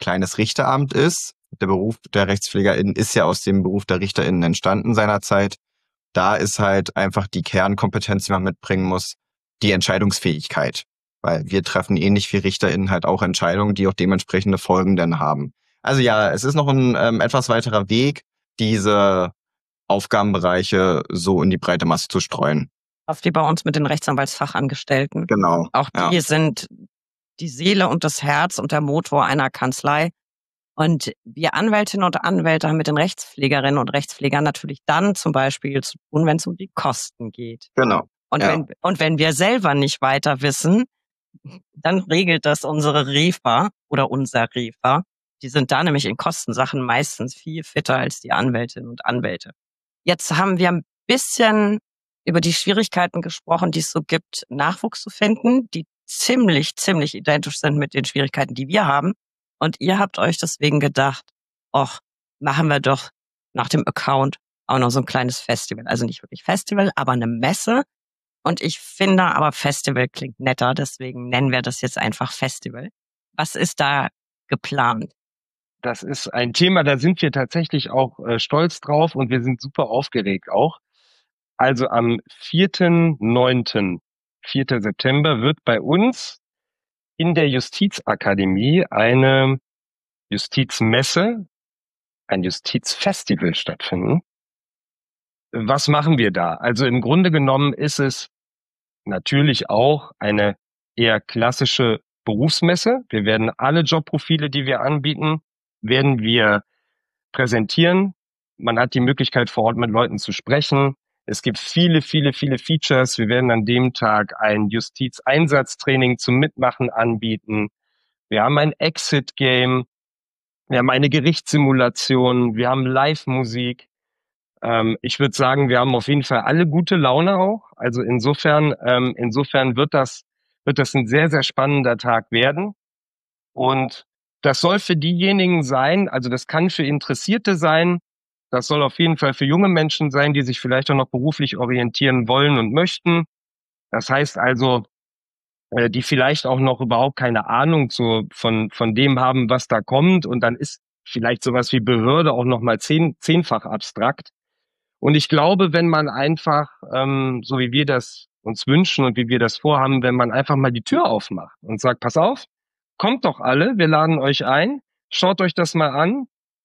kleines Richteramt ist. Der Beruf der RechtspflegerInnen ist ja aus dem Beruf der RichterInnen entstanden seinerzeit. Da ist halt einfach die Kernkompetenz, die man mitbringen muss, die Entscheidungsfähigkeit. Weil wir treffen ähnlich wie RichterInnen halt auch Entscheidungen, die auch dementsprechende Folgen dann haben. Also ja, es ist noch ein ähm, etwas weiterer Weg, diese Aufgabenbereiche so in die breite Masse zu streuen. Oft wie bei uns mit den Rechtsanwaltsfachangestellten. Genau. Auch die ja. sind die Seele und das Herz und der Motor einer Kanzlei. Und wir Anwältinnen und Anwälte haben mit den Rechtspflegerinnen und Rechtspflegern natürlich dann zum Beispiel zu tun, wenn es um die Kosten geht. Genau. Und, ja. wenn, und wenn wir selber nicht weiter wissen, dann regelt das unsere Refa oder unser Refa. Die sind da nämlich in Kostensachen meistens viel fitter als die Anwältinnen und Anwälte. Jetzt haben wir ein bisschen über die Schwierigkeiten gesprochen, die es so gibt, Nachwuchs zu finden, die ziemlich, ziemlich identisch sind mit den Schwierigkeiten, die wir haben. Und ihr habt euch deswegen gedacht, ach, machen wir doch nach dem Account auch noch so ein kleines Festival. Also nicht wirklich Festival, aber eine Messe. Und ich finde aber Festival klingt netter, deswegen nennen wir das jetzt einfach Festival. Was ist da geplant? Das ist ein Thema, da sind wir tatsächlich auch äh, stolz drauf und wir sind super aufgeregt auch. Also am vierten neunten, vierten September wird bei uns in der Justizakademie eine Justizmesse, ein Justizfestival stattfinden. Was machen wir da? Also im Grunde genommen ist es natürlich auch eine eher klassische Berufsmesse. Wir werden alle Jobprofile, die wir anbieten, werden wir präsentieren. Man hat die Möglichkeit, vor Ort mit Leuten zu sprechen. Es gibt viele, viele, viele Features. Wir werden an dem Tag ein Justizeinsatztraining zum Mitmachen anbieten. Wir haben ein Exit-Game. Wir haben eine Gerichtssimulation. Wir haben Live-Musik. Ähm, ich würde sagen, wir haben auf jeden Fall alle gute Laune auch. Also insofern, ähm, insofern wird das, wird das ein sehr, sehr spannender Tag werden. Und das soll für diejenigen sein, also das kann für Interessierte sein, das soll auf jeden Fall für junge Menschen sein, die sich vielleicht auch noch beruflich orientieren wollen und möchten. Das heißt also, äh, die vielleicht auch noch überhaupt keine Ahnung zu, von, von dem haben, was da kommt. Und dann ist vielleicht sowas wie Behörde auch noch mal zehn, zehnfach abstrakt. Und ich glaube, wenn man einfach, ähm, so wie wir das uns wünschen und wie wir das vorhaben, wenn man einfach mal die Tür aufmacht und sagt, pass auf, kommt doch alle, wir laden euch ein, schaut euch das mal an.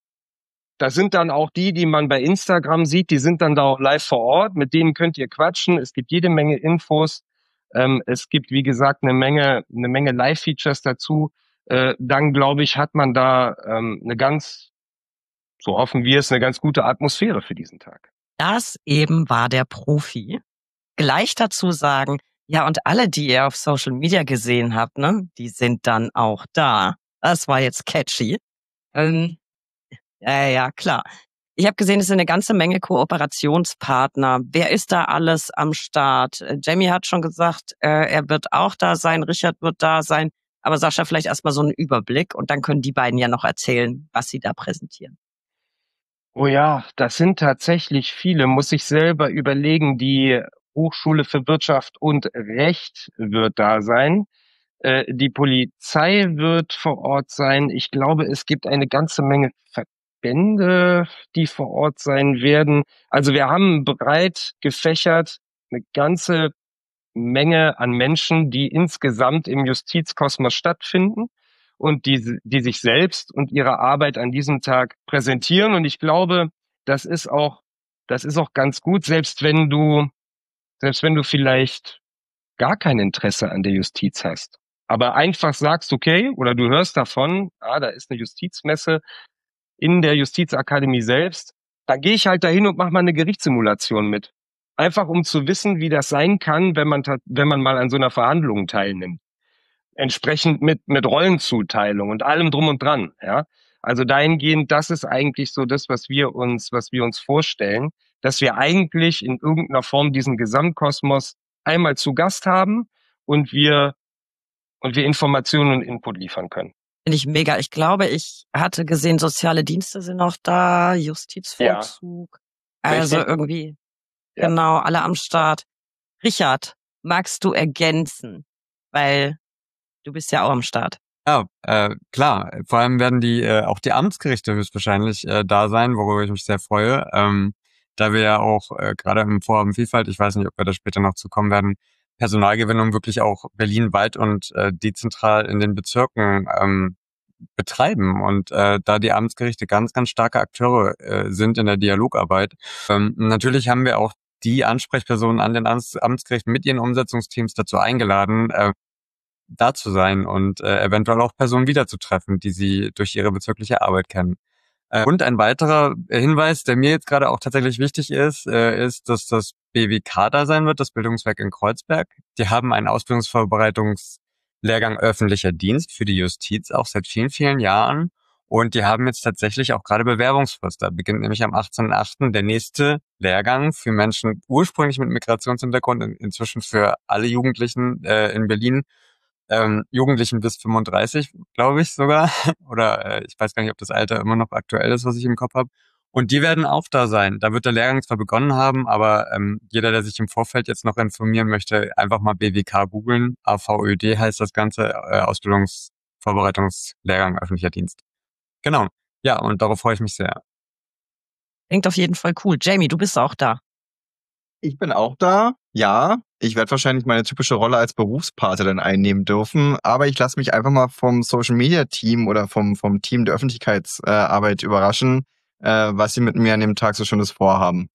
Da sind dann auch die, die man bei Instagram sieht, die sind dann da auch live vor Ort, mit denen könnt ihr quatschen. Es gibt jede Menge Infos. Ähm, es gibt, wie gesagt, eine Menge, eine Menge Live-Features dazu. Äh, dann, glaube ich, hat man da ähm, eine ganz, so hoffen wir es, eine ganz gute Atmosphäre für diesen Tag. Das eben war der Profi. Gleich dazu sagen, ja, und alle, die ihr auf Social Media gesehen habt, ne, die sind dann auch da. Das war jetzt catchy. Ähm, ja, ja, klar. Ich habe gesehen, es sind eine ganze Menge Kooperationspartner. Wer ist da alles am Start? Äh, Jamie hat schon gesagt, äh, er wird auch da sein, Richard wird da sein. Aber Sascha, vielleicht erstmal so einen Überblick und dann können die beiden ja noch erzählen, was sie da präsentieren. Oh ja, das sind tatsächlich viele, muss ich selber überlegen. Die Hochschule für Wirtschaft und Recht wird da sein. Äh, die Polizei wird vor Ort sein. Ich glaube, es gibt eine ganze Menge Verbände, die vor Ort sein werden. Also wir haben breit gefächert eine ganze Menge an Menschen, die insgesamt im Justizkosmos stattfinden und die, die sich selbst und ihre Arbeit an diesem Tag präsentieren. Und ich glaube, das ist auch, das ist auch ganz gut, selbst wenn du, selbst wenn du vielleicht gar kein Interesse an der Justiz hast, aber einfach sagst, okay, oder du hörst davon, ah, da ist eine Justizmesse in der Justizakademie selbst, dann gehe ich halt dahin und mache mal eine Gerichtssimulation mit. Einfach um zu wissen, wie das sein kann, wenn man, wenn man mal an so einer Verhandlung teilnimmt. Entsprechend mit, mit Rollenzuteilung und allem drum und dran, ja. Also dahingehend, das ist eigentlich so das, was wir uns, was wir uns vorstellen, dass wir eigentlich in irgendeiner Form diesen Gesamtkosmos einmal zu Gast haben und wir, und wir Informationen und Input liefern können. Finde ich mega. Ich glaube, ich hatte gesehen, soziale Dienste sind noch da, Justizvollzug. Ja. Also Richtig. irgendwie, Ja. Genau, alle am Start. Richard, magst du ergänzen? Weil du bist ja auch am Start. Ja, äh, klar. Vor allem werden die äh, auch die Amtsgerichte höchstwahrscheinlich äh, da sein, worüber ich mich sehr freue. Ähm, da wir ja auch äh, gerade im Vorhaben Vielfalt, ich weiß nicht, ob wir da später noch zu kommen werden, Personalgewinnung wirklich auch berlinweit und äh, dezentral in den Bezirken ähm, betreiben und äh, da die Amtsgerichte ganz, ganz starke Akteure äh, sind in der Dialogarbeit. Ähm, natürlich haben wir auch die Ansprechpersonen an den Amts Amtsgerichten mit ihren Umsetzungsteams dazu eingeladen, äh, da zu sein und äh, eventuell auch Personen wiederzutreffen, die sie durch ihre bezirkliche Arbeit kennen. Äh, und ein weiterer Hinweis, der mir jetzt gerade auch tatsächlich wichtig ist, äh, ist, dass das B W K da sein wird, das Bildungswerk in Kreuzberg. Die haben einen Ausbildungsvorbereitungslehrgang öffentlicher Dienst für die Justiz auch seit vielen, vielen Jahren. Und die haben jetzt tatsächlich auch gerade Bewerbungsfrist. Da beginnt nämlich am achtzehnten achten der nächste Lehrgang für Menschen ursprünglich mit Migrationshintergrund, in, inzwischen für alle Jugendlichen äh, in Berlin, ähm, Jugendlichen bis fünfunddreißig, glaube ich sogar. Oder äh, ich weiß gar nicht, ob das Alter immer noch aktuell ist, was ich im Kopf habe. Und die werden auch da sein. Da wird der Lehrgang zwar begonnen haben, aber ähm, jeder, der sich im Vorfeld jetzt noch informieren möchte, einfach mal B W K googeln. A V Ö D heißt das Ganze, äh, Ausbildungsvorbereitungslehrgang öffentlicher Dienst. Genau. Ja, und darauf freue ich mich sehr. Klingt auf jeden Fall cool. Jamie, du bist auch da. Ich bin auch da, ja. Ich werde wahrscheinlich meine typische Rolle als Berufspate dann einnehmen dürfen, aber ich lasse mich einfach mal vom Social-Media-Team oder vom, vom Team der Öffentlichkeitsarbeit äh, überraschen, äh, was sie mit mir an dem Tag so schönes vorhaben.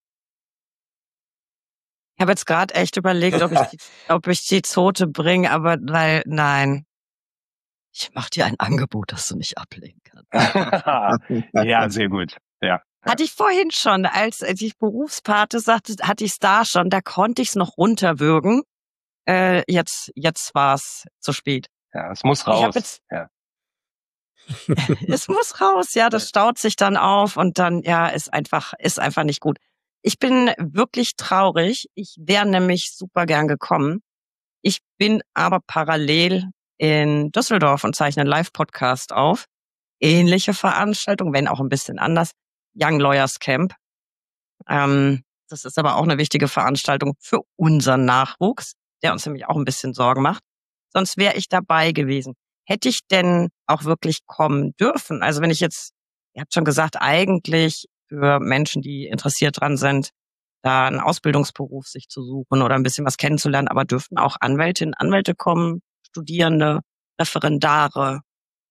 Ich habe jetzt gerade echt überlegt, ob ich die, ob ich die Zote bringe, aber weil, nein. Ich mache dir ein Angebot, das du nicht ablehnen kannst. Ja, sehr gut. Ja. Hatte ich vorhin schon, als ich Berufspate sagte, hatte ich es da schon, da konnte ich es noch runterwürgen. Äh, jetzt, jetzt war es zu spät. Ja, es muss Ich hab raus. jetzt, Ja. es muss raus, ja, das staut sich dann auf und dann, ja, ist einfach, ist einfach nicht gut. Ich bin wirklich traurig. Ich wäre nämlich super gern gekommen. Ich bin aber parallel in Düsseldorf und zeichne einen Live-Podcast auf. Ähnliche Veranstaltung, wenn auch ein bisschen anders. Young Lawyers Camp. Ähm, das ist aber auch eine wichtige Veranstaltung für unseren Nachwuchs, der uns nämlich auch ein bisschen Sorgen macht. Sonst wäre ich dabei gewesen. Hätte ich denn auch wirklich kommen dürfen? Also wenn ich jetzt, ihr habt schon gesagt, eigentlich für Menschen, die interessiert dran sind, da einen Ausbildungsberuf sich zu suchen oder ein bisschen was kennenzulernen, aber dürften auch Anwältinnen, Anwälte kommen, Studierende, Referendare?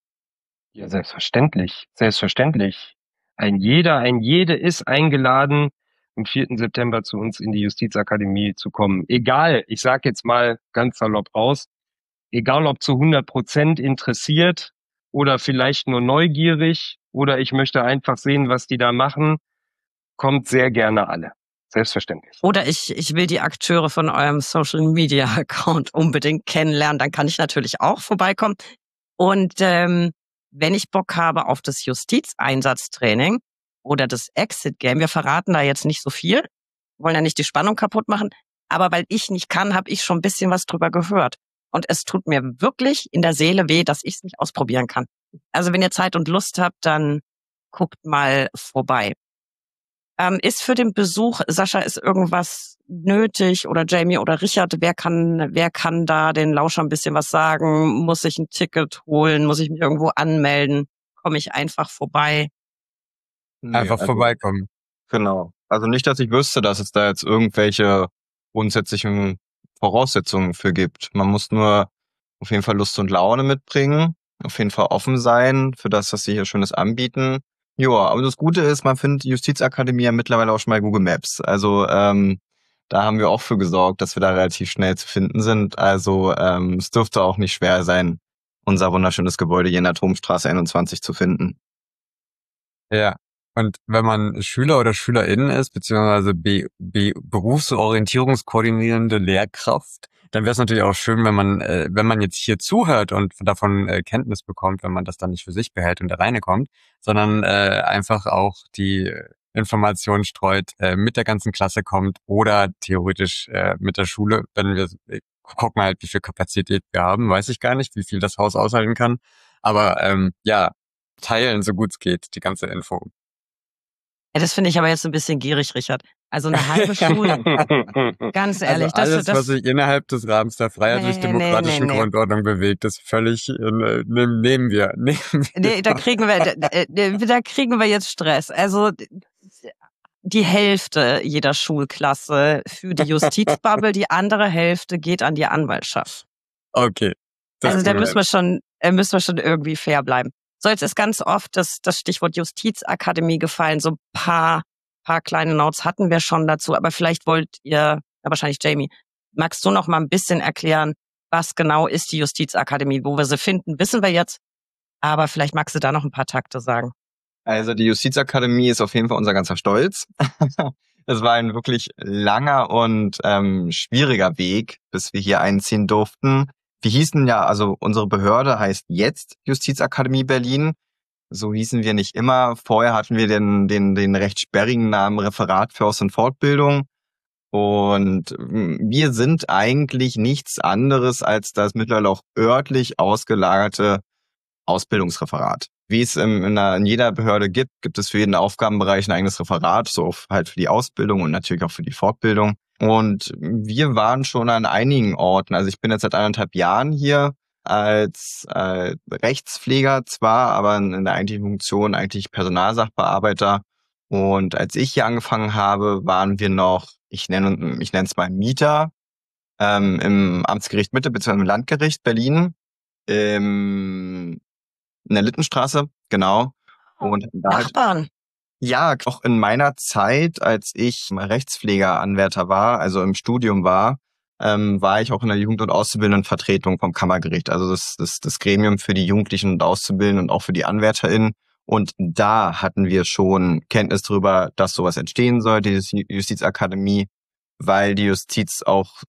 Ja, selbstverständlich. Selbstverständlich. Ein jeder, ein jede ist eingeladen, am vierten September zu uns in die Justizakademie zu kommen. Egal, ich sage jetzt mal ganz salopp raus, egal ob zu hundert Prozent interessiert oder vielleicht nur neugierig oder ich möchte einfach sehen, was die da machen, kommt sehr gerne alle. Selbstverständlich. Oder ich, ich will die Akteure von eurem Social Media Account unbedingt kennenlernen, dann kann ich natürlich auch vorbeikommen. Und ähm, wenn ich Bock habe auf das Justizeinsatztraining oder das Exit Game, wir verraten da jetzt nicht so viel, wollen ja nicht die Spannung kaputt machen, aber weil ich nicht kann, habe ich schon ein bisschen was drüber gehört. Und es tut mir wirklich in der Seele weh, dass ich es nicht ausprobieren kann. Also wenn ihr Zeit und Lust habt, dann guckt mal vorbei. Ähm, ist für den Besuch, Sascha, ist irgendwas nötig oder Jamie oder Richard, wer kann, wer kann da den Lauscher ein bisschen was sagen? Muss ich ein Ticket holen? Muss ich mich irgendwo anmelden? Komme ich einfach vorbei? Nee, Einfach also, vorbeikommen. genau. Also nicht, dass ich wüsste, dass es da jetzt irgendwelche grundsätzlichen Voraussetzungen für gibt. Man muss nur auf jeden Fall Lust und Laune mitbringen, auf jeden Fall offen sein für das, was sie hier Schönes anbieten. Ja, aber das Gute ist, man findet die Justizakademie ja mittlerweile auch schon bei Google Maps. Also ähm, da haben wir auch für gesorgt, dass wir da relativ schnell zu finden sind. Also ähm, es dürfte auch nicht schwer sein, unser wunderschönes Gebäude hier in der Turmstraße einundzwanzig zu finden. Ja. Und wenn man Schüler oder Schülerin ist, beziehungsweise be, be, berufsorientierungskoordinierende Lehrkraft, dann wäre es natürlich auch schön, wenn man, äh, wenn man jetzt hier zuhört und davon äh, Kenntnis bekommt, wenn man das dann nicht für sich behält und da reine kommt, sondern äh, einfach auch die Informationen streut, äh, mit der ganzen Klasse kommt oder theoretisch äh, mit der Schule, wenn wir äh, gucken halt, wie viel Kapazität wir haben, weiß ich gar nicht, wie viel das Haus aushalten kann. Aber ähm, ja, teilen, so gut es geht, die ganze Info. Ja, das finde ich aber jetzt ein bisschen gierig, Richard. Also eine halbe Schule, ganz ehrlich. Also alles, das, was das, sich innerhalb des Rahmens der nee, nee, freiheitlich-demokratischen nee, nee. Grundordnung bewegt, ist völlig, äh, nehmen, nehmen wir. Nehmen wir. Nee, da kriegen wir, da, da kriegen wir jetzt Stress. Also die Hälfte jeder Schulklasse für die Justizbubble, die andere Hälfte geht an die Anwaltschaft. Okay. Das Also da kriegen müssen wir schon, äh, müssen wir schon irgendwie fair bleiben. So, jetzt ist ganz oft das, das Stichwort Justizakademie gefallen. So ein paar, paar kleine Notes hatten wir schon dazu, aber vielleicht wollt ihr, ja, wahrscheinlich Jamie, magst du noch mal ein bisschen erklären, was genau ist die Justizakademie? Wo wir sie finden, wissen wir jetzt, aber vielleicht magst du da noch ein paar Takte sagen. Also die Justizakademie ist auf jeden Fall unser ganzer Stolz. Es war ein wirklich langer und ähm, schwieriger Weg, bis wir hier einziehen durften. Wir hießen ja, also unsere Behörde heißt jetzt Justizakademie Berlin. So hießen wir nicht immer. Vorher hatten wir den, den, den recht sperrigen Namen Referat für Aus- und Fortbildung. Und wir sind eigentlich nichts anderes als das mittlerweile auch örtlich ausgelagerte Ausbildungsreferat. Wie es in, in, einer, in jeder Behörde gibt, gibt es für jeden Aufgabenbereich ein eigenes Referat, so halt für die Ausbildung und natürlich auch für die Fortbildung. Und wir waren schon an einigen Orten, also ich bin jetzt seit anderthalb Jahren hier als äh, Rechtspfleger zwar, aber in der eigentlichen Funktion eigentlich Personalsachbearbeiter. Und als ich hier angefangen habe, waren wir noch, ich nenne ich nenne es mal Mieter, ähm, im Amtsgericht Mitte bzw. im Landgericht Berlin, im in der Littenstraße, genau. Und da halt, Nachbarn. ja, auch in meiner Zeit, als ich Rechtspflegeranwärter war, also im Studium war, ähm, war ich auch in der Jugend- und Auszubildendenvertretung vom Kammergericht, also das, das, das Gremium für die Jugendlichen und Auszubildenden und auch für die AnwärterInnen. Und da hatten wir schon Kenntnis darüber, dass sowas entstehen soll, die Justizakademie, weil die Justiz auch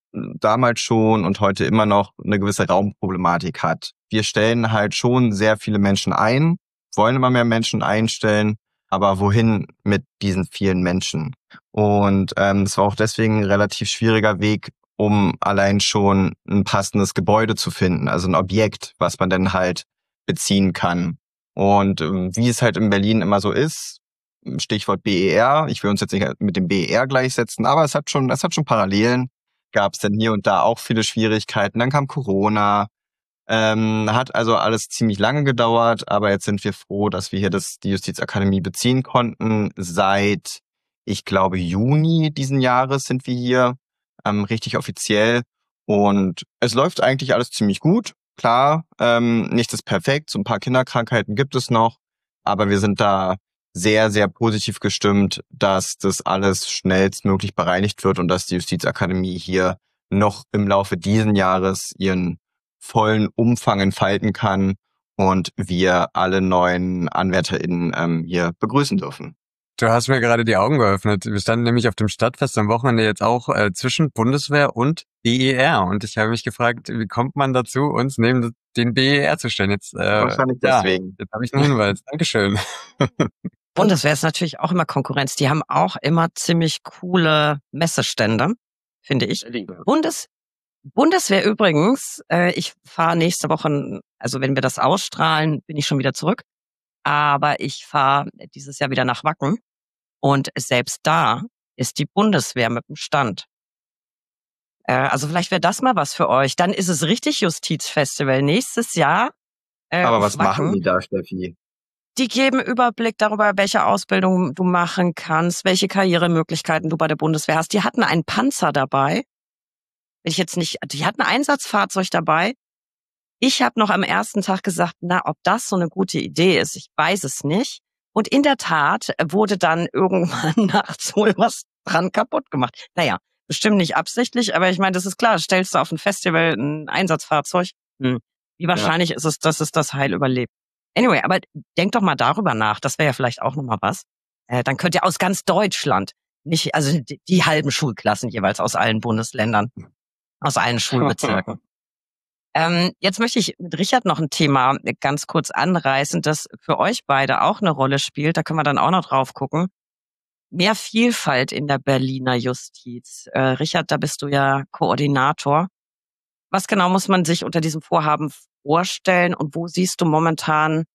damals schon und heute immer noch eine gewisse Raumproblematik hat. Wir stellen halt schon sehr viele Menschen ein, wollen immer mehr Menschen einstellen, aber wohin mit diesen vielen Menschen? Und ähm, es war auch deswegen ein relativ schwieriger Weg, um allein schon ein passendes Gebäude zu finden, also ein Objekt, was man dann halt beziehen kann. Und ähm, wie es halt in Berlin immer so ist, Stichwort B E R, ich will uns jetzt nicht mit dem B E R gleichsetzen, aber es hat schon, es hat schon Parallelen. Gab es dann hier und da auch viele Schwierigkeiten. Dann kam Corona, ähm, hat also alles ziemlich lange gedauert, aber jetzt sind wir froh, dass wir hier das, die Justizakademie beziehen konnten. Seit, ich glaube, Juni diesen Jahres sind wir hier, ähm, richtig offiziell. Und es läuft eigentlich alles ziemlich gut. Klar, ähm, nichts ist perfekt, so ein paar Kinderkrankheiten gibt es noch, aber wir sind da sehr, sehr positiv gestimmt, dass das alles schnellstmöglich bereinigt wird und dass die Justizakademie hier noch im Laufe diesen Jahres ihren vollen Umfang entfalten kann und wir alle neuen AnwärterInnen ähm, hier begrüßen dürfen. Du hast mir gerade die Augen geöffnet. Wir standen nämlich auf dem Stadtfest am Wochenende jetzt auch äh, zwischen Bundeswehr und B E R. Und ich habe mich gefragt, wie kommt man dazu, uns neben den B E R zu stellen? Jetzt, äh, Wahrscheinlich ja, deswegen. Jetzt habe ich einen Hinweis. Dankeschön. Bundeswehr ist natürlich auch immer Konkurrenz. Die haben auch immer ziemlich coole Messestände, finde ich. Bundes Bundeswehr übrigens, äh, ich fahre nächste Woche, also wenn wir das ausstrahlen, bin ich schon wieder zurück. Aber ich fahre dieses Jahr wieder nach Wacken. Und selbst da ist die Bundeswehr mit dem Stand. Äh, also vielleicht wäre das mal was für euch. Dann ist es richtig Justizfestival nächstes Jahr. Äh, Aber was Wacken. machen die da, Steffi? Die geben Überblick darüber, welche Ausbildung du machen kannst, welche Karrieremöglichkeiten du bei der Bundeswehr hast. Die hatten einen Panzer dabei. Wenn ich jetzt nicht, die hatten ein Einsatzfahrzeug dabei. Ich habe noch am ersten Tag gesagt, na, ob das so eine gute Idee ist, ich weiß es nicht. Und in der Tat wurde dann irgendwann nachts wohl was dran kaputt gemacht. Naja, bestimmt nicht absichtlich, aber ich meine, das ist klar, stellst du auf ein Festival ein Einsatzfahrzeug, hm. wie wahrscheinlich ja. ist es, dass es das Heil überlebt. Anyway, aber denk doch mal darüber nach, das wäre ja vielleicht auch nochmal was. Äh, dann könnt ihr aus ganz Deutschland, nicht, also die, die halben Schulklassen jeweils aus allen Bundesländern, aus allen Schulbezirken. ähm, jetzt möchte ich mit Richard noch ein Thema ganz kurz anreißen, das für euch beide auch eine Rolle spielt. Da können wir dann auch noch drauf gucken. Mehr Vielfalt in der Berliner Justiz. Äh, Richard, da bist du ja Koordinator. Was genau muss man sich unter diesem Vorhaben vorstellen und wo siehst du momentan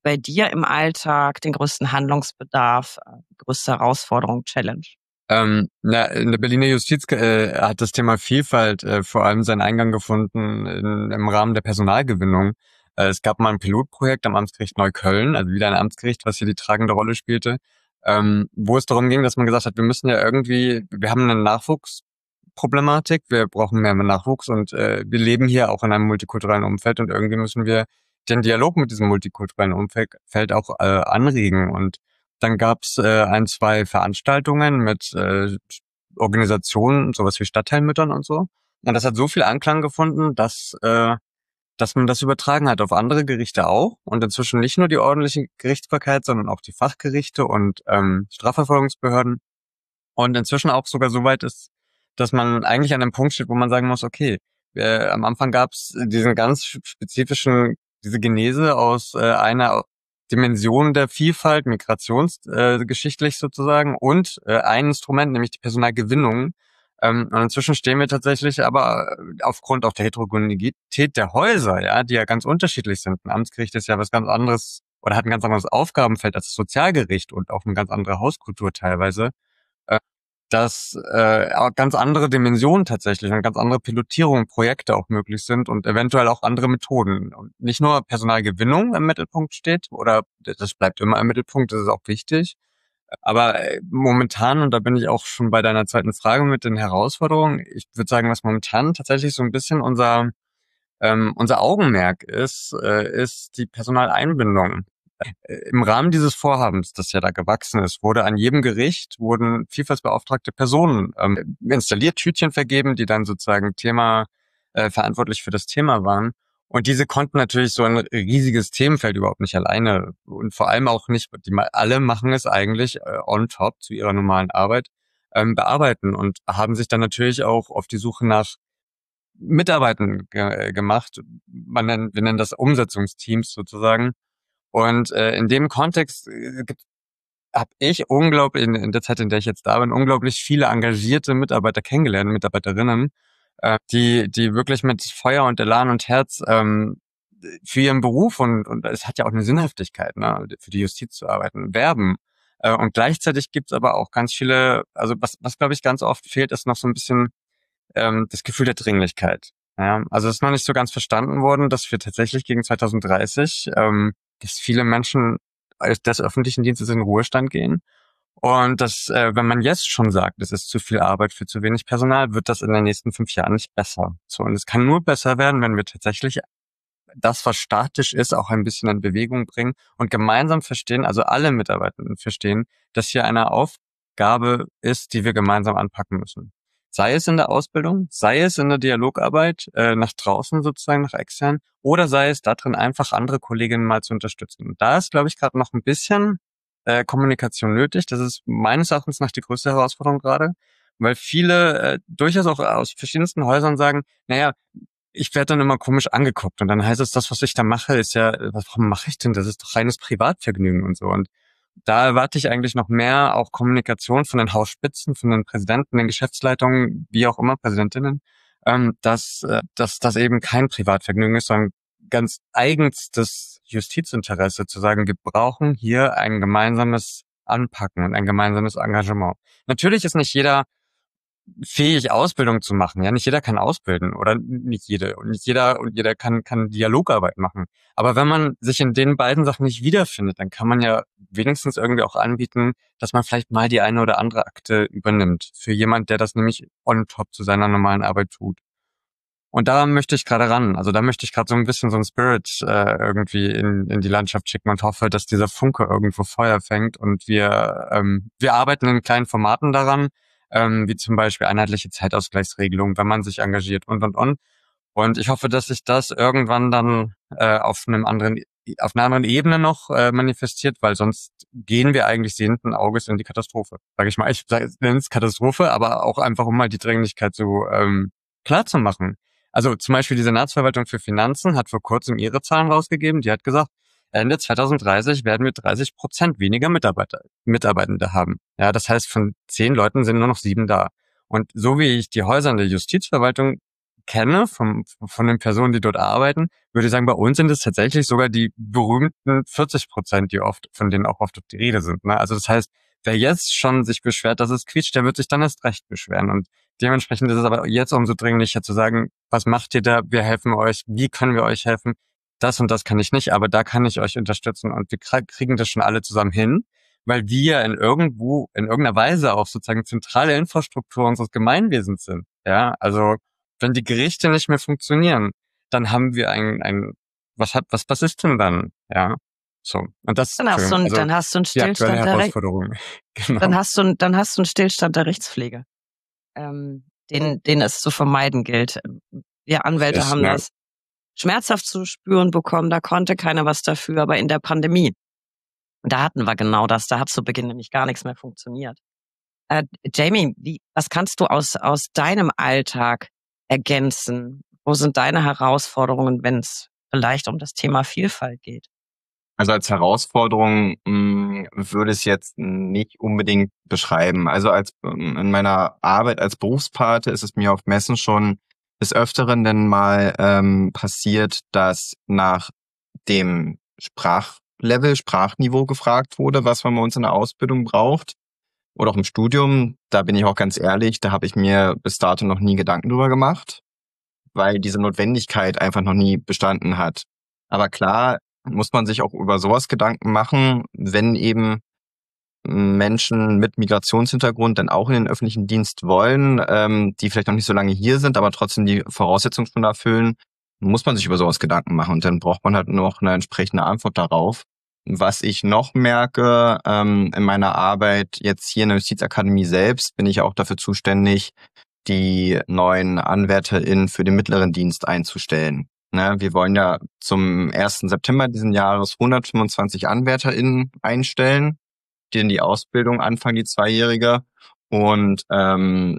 bei dir im Alltag den größten Handlungsbedarf, die größte Herausforderung, Challenge? Ähm, na, in der Berliner Justiz äh, hat das Thema Vielfalt äh, vor allem seinen Eingang gefunden in, im Rahmen der Personalgewinnung. Äh, es gab mal ein Pilotprojekt am Amtsgericht Neukölln, also wieder ein Amtsgericht, was hier die tragende Rolle spielte, ähm, wo es darum ging, dass man gesagt hat, wir müssen ja irgendwie, wir haben eine Nachwuchsproblematik, wir brauchen mehr Nachwuchs und äh, wir leben hier auch in einem multikulturellen Umfeld und irgendwie müssen wir den Dialog mit diesem multikulturellen Umfeld auch äh, anregen. Und dann gab's äh, ein, zwei Veranstaltungen mit äh, Organisationen, sowas wie Stadtteilmüttern und so. Und das hat so viel Anklang gefunden, dass äh, dass man das übertragen hat auf andere Gerichte auch. Und inzwischen nicht nur die ordentliche Gerichtsbarkeit, sondern auch die Fachgerichte und ähm, Strafverfolgungsbehörden. Und inzwischen auch sogar so weit ist, dass man eigentlich an einem Punkt steht, wo man sagen muss, okay, äh, am Anfang gab's diesen ganz spezifischen, diese Genese aus äh, einer Dimension der Vielfalt, migrationsgeschichtlich äh, sozusagen, und äh, ein Instrument, nämlich die Personalgewinnung. Ähm, und inzwischen stehen wir tatsächlich aber aufgrund auch der Heterogenität der Häuser, ja, die ja ganz unterschiedlich sind. Ein Amtsgericht ist ja was ganz anderes oder hat ein ganz anderes Aufgabenfeld als das Sozialgericht und auch eine ganz andere Hauskultur teilweise, äh, dass äh, auch ganz andere Dimensionen tatsächlich und ganz andere Pilotierungen, Projekte auch möglich sind und eventuell auch andere Methoden. Und nicht nur Personalgewinnung im Mittelpunkt steht, oder das bleibt immer im Mittelpunkt, das ist auch wichtig. Aber äh, momentan, und da bin ich auch schon bei deiner zweiten Frage mit den Herausforderungen, ich würde sagen, was momentan tatsächlich so ein bisschen unser ähm, unser Augenmerk ist, äh, ist die Personaleinbindung. Im Rahmen dieses Vorhabens, das ja da gewachsen ist, wurde an jedem Gericht, wurden vielfaltsbeauftragte Personen ähm, installiert, Tütchen vergeben, die dann sozusagen Thema, äh, verantwortlich für das Thema waren. Und diese konnten natürlich so ein riesiges Themenfeld überhaupt nicht alleine und vor allem auch nicht, die alle machen es eigentlich äh, on top zu ihrer normalen Arbeit, ähm, bearbeiten und haben sich dann natürlich auch auf die Suche nach Mitarbeitern ge- gemacht. Man nennt, wir nennen das Umsetzungsteams sozusagen. Und äh, in dem Kontext äh, habe ich unglaublich, in, in der Zeit, in der ich jetzt da bin, unglaublich viele engagierte Mitarbeiter kennengelernt, Mitarbeiterinnen, äh, die die wirklich mit Feuer und Elan und Herz ähm, für ihren Beruf und, und es hat ja auch eine Sinnhaftigkeit, ne, für die Justiz zu arbeiten, werben. Äh, und gleichzeitig gibt's aber auch ganz viele, also was, was glaube ich ganz oft fehlt, ist noch so ein bisschen ähm, das Gefühl der Dringlichkeit. Ja, also es ist noch nicht so ganz verstanden worden, dass wir tatsächlich gegen zwanzig dreißig, ähm, dass viele Menschen des öffentlichen Dienstes in den Ruhestand gehen. Und dass, äh, wenn man jetzt schon sagt, es ist zu viel Arbeit für zu wenig Personal, wird das in den nächsten fünf Jahren nicht besser. So, und es kann nur besser werden, wenn wir tatsächlich das, was statisch ist, auch ein bisschen in Bewegung bringen und gemeinsam verstehen, also alle Mitarbeitenden verstehen, dass hier eine Aufgabe ist, die wir gemeinsam anpacken müssen. Sei es in der Ausbildung, sei es in der Dialogarbeit, äh, nach draußen sozusagen, nach extern, oder sei es darin, einfach andere Kolleginnen mal zu unterstützen. Und da ist, glaube ich, gerade noch ein bisschen äh, Kommunikation nötig. Das ist meines Erachtens nach die größte Herausforderung gerade, weil viele äh, durchaus auch aus verschiedensten Häusern sagen, naja, ich werde dann immer komisch angeguckt und dann heißt es, das, was ich da mache, ist ja, warum mache ich denn? Das ist doch reines Privatvergnügen und so. Und da erwarte ich eigentlich noch mehr auch Kommunikation von den Hausspitzen, von den Präsidenten, den Geschäftsleitungen, wie auch immer, Präsidentinnen, ähm, dass, äh, dass das eben kein Privatvergnügen ist, sondern ganz eigenstes Justizinteresse zu sagen, wir brauchen hier ein gemeinsames Anpacken und ein gemeinsames Engagement. Natürlich ist nicht jeder fähig, Ausbildung zu machen. Ja, nicht jeder kann ausbilden oder nicht jede und nicht jeder und jeder kann kann Dialogarbeit machen. Aber wenn man sich in den beiden Sachen nicht wiederfindet, dann kann man ja wenigstens irgendwie auch anbieten, dass man vielleicht mal die eine oder andere Akte übernimmt für jemand, der das nämlich on top zu seiner normalen Arbeit tut. Und da möchte ich gerade ran. Also da möchte ich gerade so ein bisschen so ein Spirit äh, irgendwie in, in die Landschaft schicken und hoffe, dass dieser Funke irgendwo Feuer fängt. Und wir ähm, wir arbeiten in kleinen Formaten daran, ähm, wie zum Beispiel einheitliche Zeitausgleichsregelungen, wenn man sich engagiert und und und. Und ich hoffe, dass sich das irgendwann dann äh, auf einem anderen auf einer anderen Ebene noch äh, manifestiert, weil sonst gehen wir eigentlich sehenden Auges in die Katastrophe. Sag ich mal, ich nenne es Katastrophe, aber auch einfach, um mal die Dringlichkeit so ähm, klar zu machen. Also zum Beispiel die Senatsverwaltung für Finanzen hat vor kurzem ihre Zahlen rausgegeben. Die hat gesagt, Ende zwanzig dreißig werden wir dreißig Prozent weniger Mitarbeiter, Mitarbeitende haben. Ja, das heißt, von zehn Leuten sind nur noch sieben da. Und so wie ich die Häuser in der Justizverwaltung kenne, vom, von den Personen, die dort arbeiten, würde ich sagen, bei uns sind es tatsächlich sogar die berühmten vierzig Prozent, die oft, von denen auch oft die Rede sind. Ne? Also das heißt, wer jetzt schon sich beschwert, dass es quietscht, der wird sich dann erst recht beschweren. Und dementsprechend ist es aber jetzt umso dringlicher zu sagen, was macht ihr da? Wir helfen euch. Wie können wir euch helfen? Das und das kann ich nicht, aber da kann ich euch unterstützen. Und wir kriegen das schon alle zusammen hin, weil wir in irgendwo, in irgendeiner Weise auch sozusagen zentrale Infrastruktur unseres Gemeinwesens sind. Ja, also wenn die Gerichte nicht mehr funktionieren, dann haben wir ein, ein, was hat, was, was ist denn dann? Ja, so. Und das, Dann hast du, einen, also dann hast du einen die aktuelle Stillstand der Re Herausforderung. Genau. dann hast du, einen- dann hast du einen Stillstand der Rechtspflege, ähm, den, den es zu vermeiden gilt. Wir Anwälte Ich, haben ne, das schmerzhaft zu spüren bekommen, da konnte keiner was dafür, aber in der Pandemie, da hatten wir genau das, da hat zu Beginn nämlich gar nichts mehr funktioniert. Äh, Jamie, wie, was kannst du aus, aus deinem Alltag ergänzen? Wo sind deine Herausforderungen, wenn es vielleicht um das Thema Vielfalt geht? Also als Herausforderung mh, würde ich es jetzt nicht unbedingt beschreiben. Also als ähm, in meiner Arbeit als Berufspate ist es mir auf Messen schon des Öfteren denn mal ähm, passiert, dass nach dem Sprachlevel, Sprachniveau gefragt wurde, was man bei uns in der Ausbildung braucht oder auch im Studium. Da bin ich auch ganz ehrlich, da habe ich mir bis dato noch nie Gedanken drüber gemacht, weil diese Notwendigkeit einfach noch nie bestanden hat. Aber klar muss man sich auch über sowas Gedanken machen, wenn eben Menschen mit Migrationshintergrund dann auch in den öffentlichen Dienst wollen, ähm, die vielleicht noch nicht so lange hier sind, aber trotzdem die Voraussetzungen schon erfüllen, muss man sich über sowas Gedanken machen. Und dann braucht man halt noch eine entsprechende Antwort darauf. Was ich noch merke ähm, in meiner Arbeit jetzt hier in der Justizakademie selbst, bin ich auch dafür zuständig, die neuen AnwärterInnen für den mittleren Dienst einzustellen. Ne, wir wollen ja zum ersten September diesen Jahres hundertfünfundzwanzig AnwärterInnen einstellen, die in die Ausbildung anfangen, die Zweijährige. Und ähm,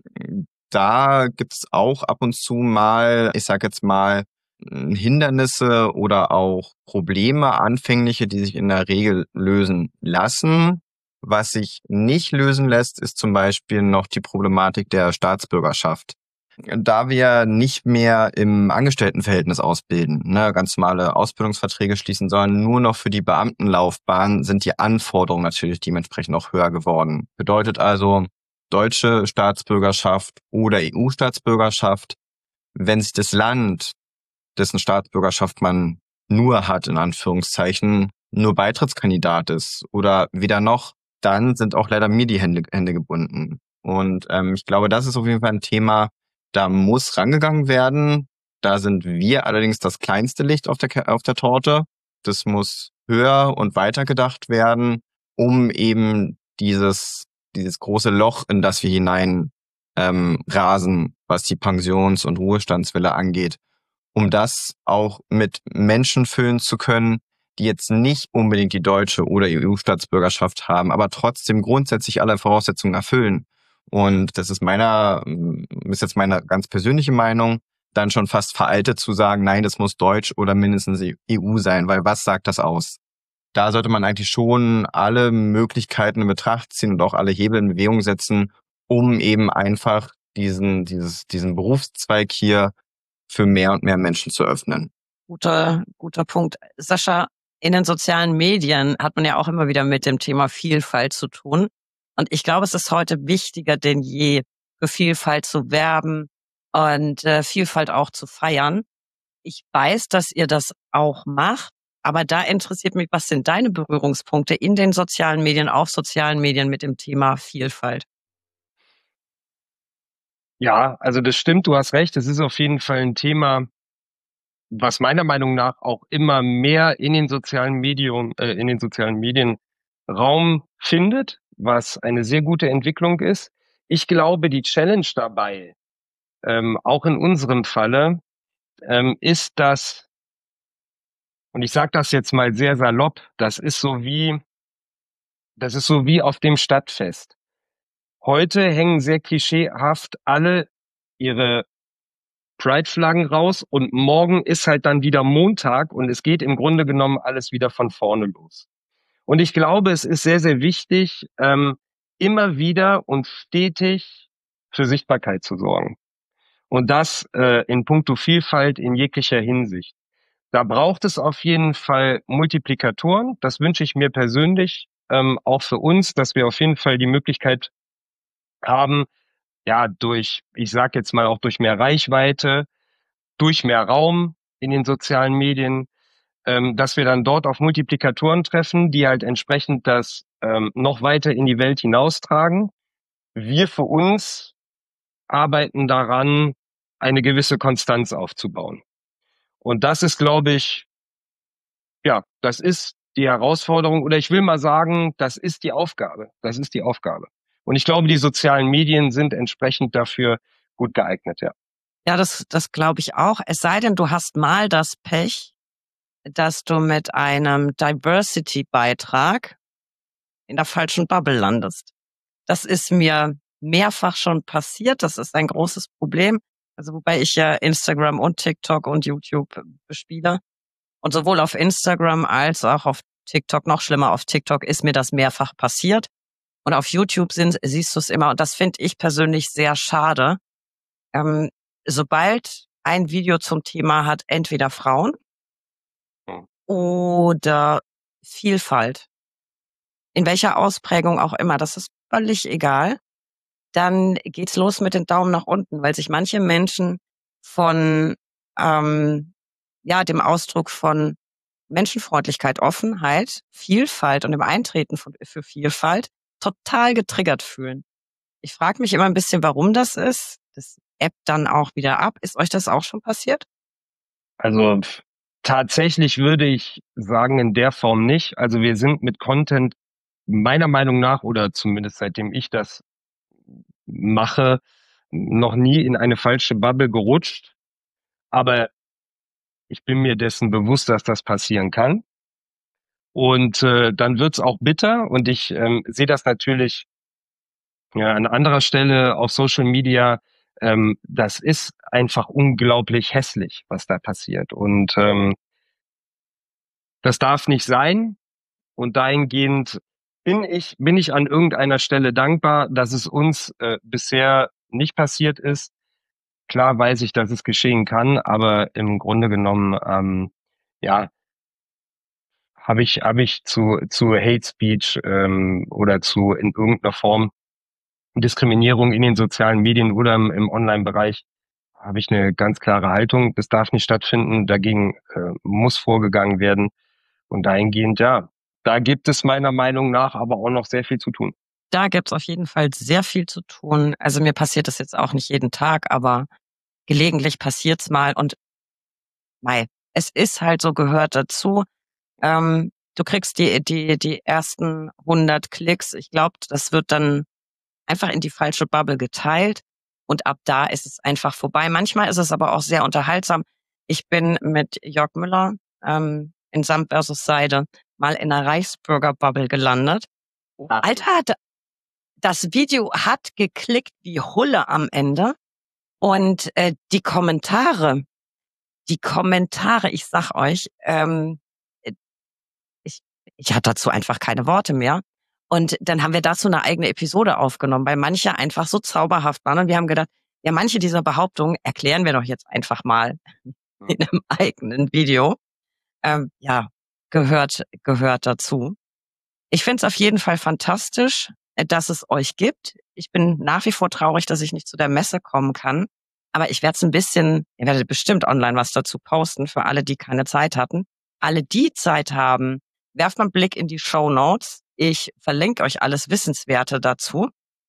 da gibt's auch ab und zu mal, ich sag jetzt mal, Hindernisse oder auch Probleme, anfängliche, die sich in der Regel lösen lassen. Was sich nicht lösen lässt, ist zum Beispiel noch die Problematik der Staatsbürgerschaft. Da wir nicht mehr im Angestelltenverhältnis ausbilden, ne, ganz normale Ausbildungsverträge schließen, sondern nur noch für die Beamtenlaufbahn, sind die Anforderungen natürlich dementsprechend auch höher geworden. Bedeutet also deutsche Staatsbürgerschaft oder E U-Staatsbürgerschaft, wenn sich das Land, dessen Staatsbürgerschaft man nur hat, in Anführungszeichen, nur Beitrittskandidat ist oder weder noch, dann sind auch leider mir die Hände, Hände gebunden. Und ähm, ich glaube, das ist auf jeden Fall ein Thema, da muss rangegangen werden. Da sind wir allerdings das kleinste Licht auf der, auf der Torte. Das muss höher und weiter gedacht werden, um eben dieses, dieses große Loch, in das wir hinein ähm, rasen, was die Pensions- und Ruhestandswelle angeht, um das auch mit Menschen füllen zu können, die jetzt nicht unbedingt die deutsche oder E U-Staatsbürgerschaft haben, aber trotzdem grundsätzlich alle Voraussetzungen erfüllen. Und das ist meiner, ist jetzt meine ganz persönliche Meinung, dann schon fast veraltet zu sagen, nein, das muss Deutsch oder mindestens E U sein, weil was sagt das aus? Da sollte man eigentlich schon alle Möglichkeiten in Betracht ziehen und auch alle Hebel in Bewegung setzen, um eben einfach diesen, dieses, diesen Berufszweig hier für mehr und mehr Menschen zu öffnen. Guter, guter Punkt. Sascha, in den sozialen Medien hat man ja auch immer wieder mit dem Thema Vielfalt zu tun. Und ich glaube, es ist heute wichtiger denn je, für Vielfalt zu werben und äh, Vielfalt auch zu feiern. Ich weiß, dass ihr das auch macht, aber da interessiert mich, was sind deine Berührungspunkte in den sozialen Medien, auf sozialen Medien mit dem Thema Vielfalt? Ja, also das stimmt, du hast recht. Es ist auf jeden Fall ein Thema, was meiner Meinung nach auch immer mehr in den sozialen Medien, äh, in den sozialen Medien Raum findet, was eine sehr gute Entwicklung ist. Ich glaube, die Challenge dabei, ähm, auch in unserem Falle, ähm, ist das, und ich sage das jetzt mal sehr salopp, das ist so wie, das ist so wie auf dem Stadtfest. Heute hängen sehr klischeehaft alle ihre Pride-Flaggen raus und morgen ist halt dann wieder Montag und es geht im Grunde genommen alles wieder von vorne los. Und ich glaube, es ist sehr, sehr wichtig, ähm, immer wieder und stetig für Sichtbarkeit zu sorgen. Und das äh, in puncto Vielfalt in jeglicher Hinsicht. Da braucht es auf jeden Fall Multiplikatoren. Das wünsche ich mir persönlich, ähm, auch für uns, dass wir auf jeden Fall die Möglichkeit haben, ja, durch, ich sag jetzt mal auch durch mehr Reichweite, durch mehr Raum in den sozialen Medien, ähm, dass wir dann dort auf Multiplikatoren treffen, die halt entsprechend das ähm, noch weiter in die Welt hinaustragen. Wir für uns arbeiten daran, eine gewisse Konstanz aufzubauen. Und das ist, glaube ich, ja, das ist die Herausforderung, oder ich will mal sagen, das ist die Aufgabe. Das ist die Aufgabe. Und ich glaube, die sozialen Medien sind entsprechend dafür gut geeignet, ja. Ja, das, das glaube ich auch. Es sei denn, du hast mal das Pech, dass du mit einem Diversity-Beitrag in der falschen Bubble landest. Das ist mir mehrfach schon passiert. Das ist ein großes Problem. Also wobei ich ja Instagram und TikTok und YouTube bespiele. Und sowohl auf Instagram als auch auf TikTok, noch schlimmer auf TikTok, ist mir das mehrfach passiert. Und auf YouTube sind, siehst du es immer. Und das finde ich persönlich sehr schade. Ähm, sobald ein Video zum Thema hat, entweder Frauen oder Vielfalt, in welcher Ausprägung auch immer, das ist völlig egal, dann geht's los mit den Daumen nach unten, weil sich manche Menschen von ähm, ja dem Ausdruck von Menschenfreundlichkeit, Offenheit, Vielfalt und dem Eintreten von, für Vielfalt total getriggert fühlen. Ich frage mich immer ein bisschen, warum das ist. Das ebbt dann auch wieder ab. Ist euch das auch schon passiert? Also pf, tatsächlich würde ich sagen, in der Form nicht. Also wir sind mit Content meiner Meinung nach, oder zumindest seitdem ich das mache, noch nie in eine falsche Bubble gerutscht. Aber ich bin mir dessen bewusst, dass das passieren kann. Und äh, dann wird's auch bitter. Und ich ähm, sehe das natürlich ja, an anderer Stelle auf Social Media. Ähm, das ist einfach unglaublich hässlich, was da passiert. Und ähm, das darf nicht sein. Und dahingehend bin ich, bin ich an irgendeiner Stelle dankbar, dass es uns äh, bisher nicht passiert ist. Klar weiß ich, dass es geschehen kann, aber im Grunde genommen, ähm, ja, habe ich, habe ich zu, zu Hate Speech ähm, oder zu in irgendeiner Form Diskriminierung in den sozialen Medien oder im, im Online-Bereich habe ich eine ganz klare Haltung. Das darf nicht stattfinden. Dagegen äh, muss vorgegangen werden. Und dahingehend, ja, da gibt es meiner Meinung nach aber auch noch sehr viel zu tun. Da gibt's auf jeden Fall sehr viel zu tun. Also mir passiert das jetzt auch nicht jeden Tag, aber gelegentlich passiert's mal. Und mei, es ist halt so, gehört dazu. Ähm, du kriegst die, die, die ersten hundert Klicks. Ich glaube, das wird dann einfach in die falsche Bubble geteilt. Und ab da ist es einfach vorbei. Manchmal ist es aber auch sehr unterhaltsam. Ich bin mit Jörg Müller ähm, in Samt versus Seide mal in einer Reichsbürger-Bubble gelandet. Alter, das Video hat geklickt wie Hulle am Ende. Und äh, die Kommentare, die Kommentare, ich sag euch, ähm, ich, ich hatte dazu einfach keine Worte mehr. Und dann haben wir dazu eine eigene Episode aufgenommen, weil manche einfach so zauberhaft waren. Und wir haben gedacht, ja, manche dieser Behauptungen erklären wir doch jetzt einfach mal in einem eigenen Video. Ähm, ja, gehört, gehört dazu. Ich finde es auf jeden Fall fantastisch, dass es euch gibt. Ich bin nach wie vor traurig, dass ich nicht zu der Messe kommen kann. Aber ich werde es ein bisschen, ihr werdet bestimmt online was dazu posten für alle, die keine Zeit hatten. Alle, die Zeit haben, werft mal einen Blick in die Shownotes. Ich verlinke euch alles Wissenswerte dazu.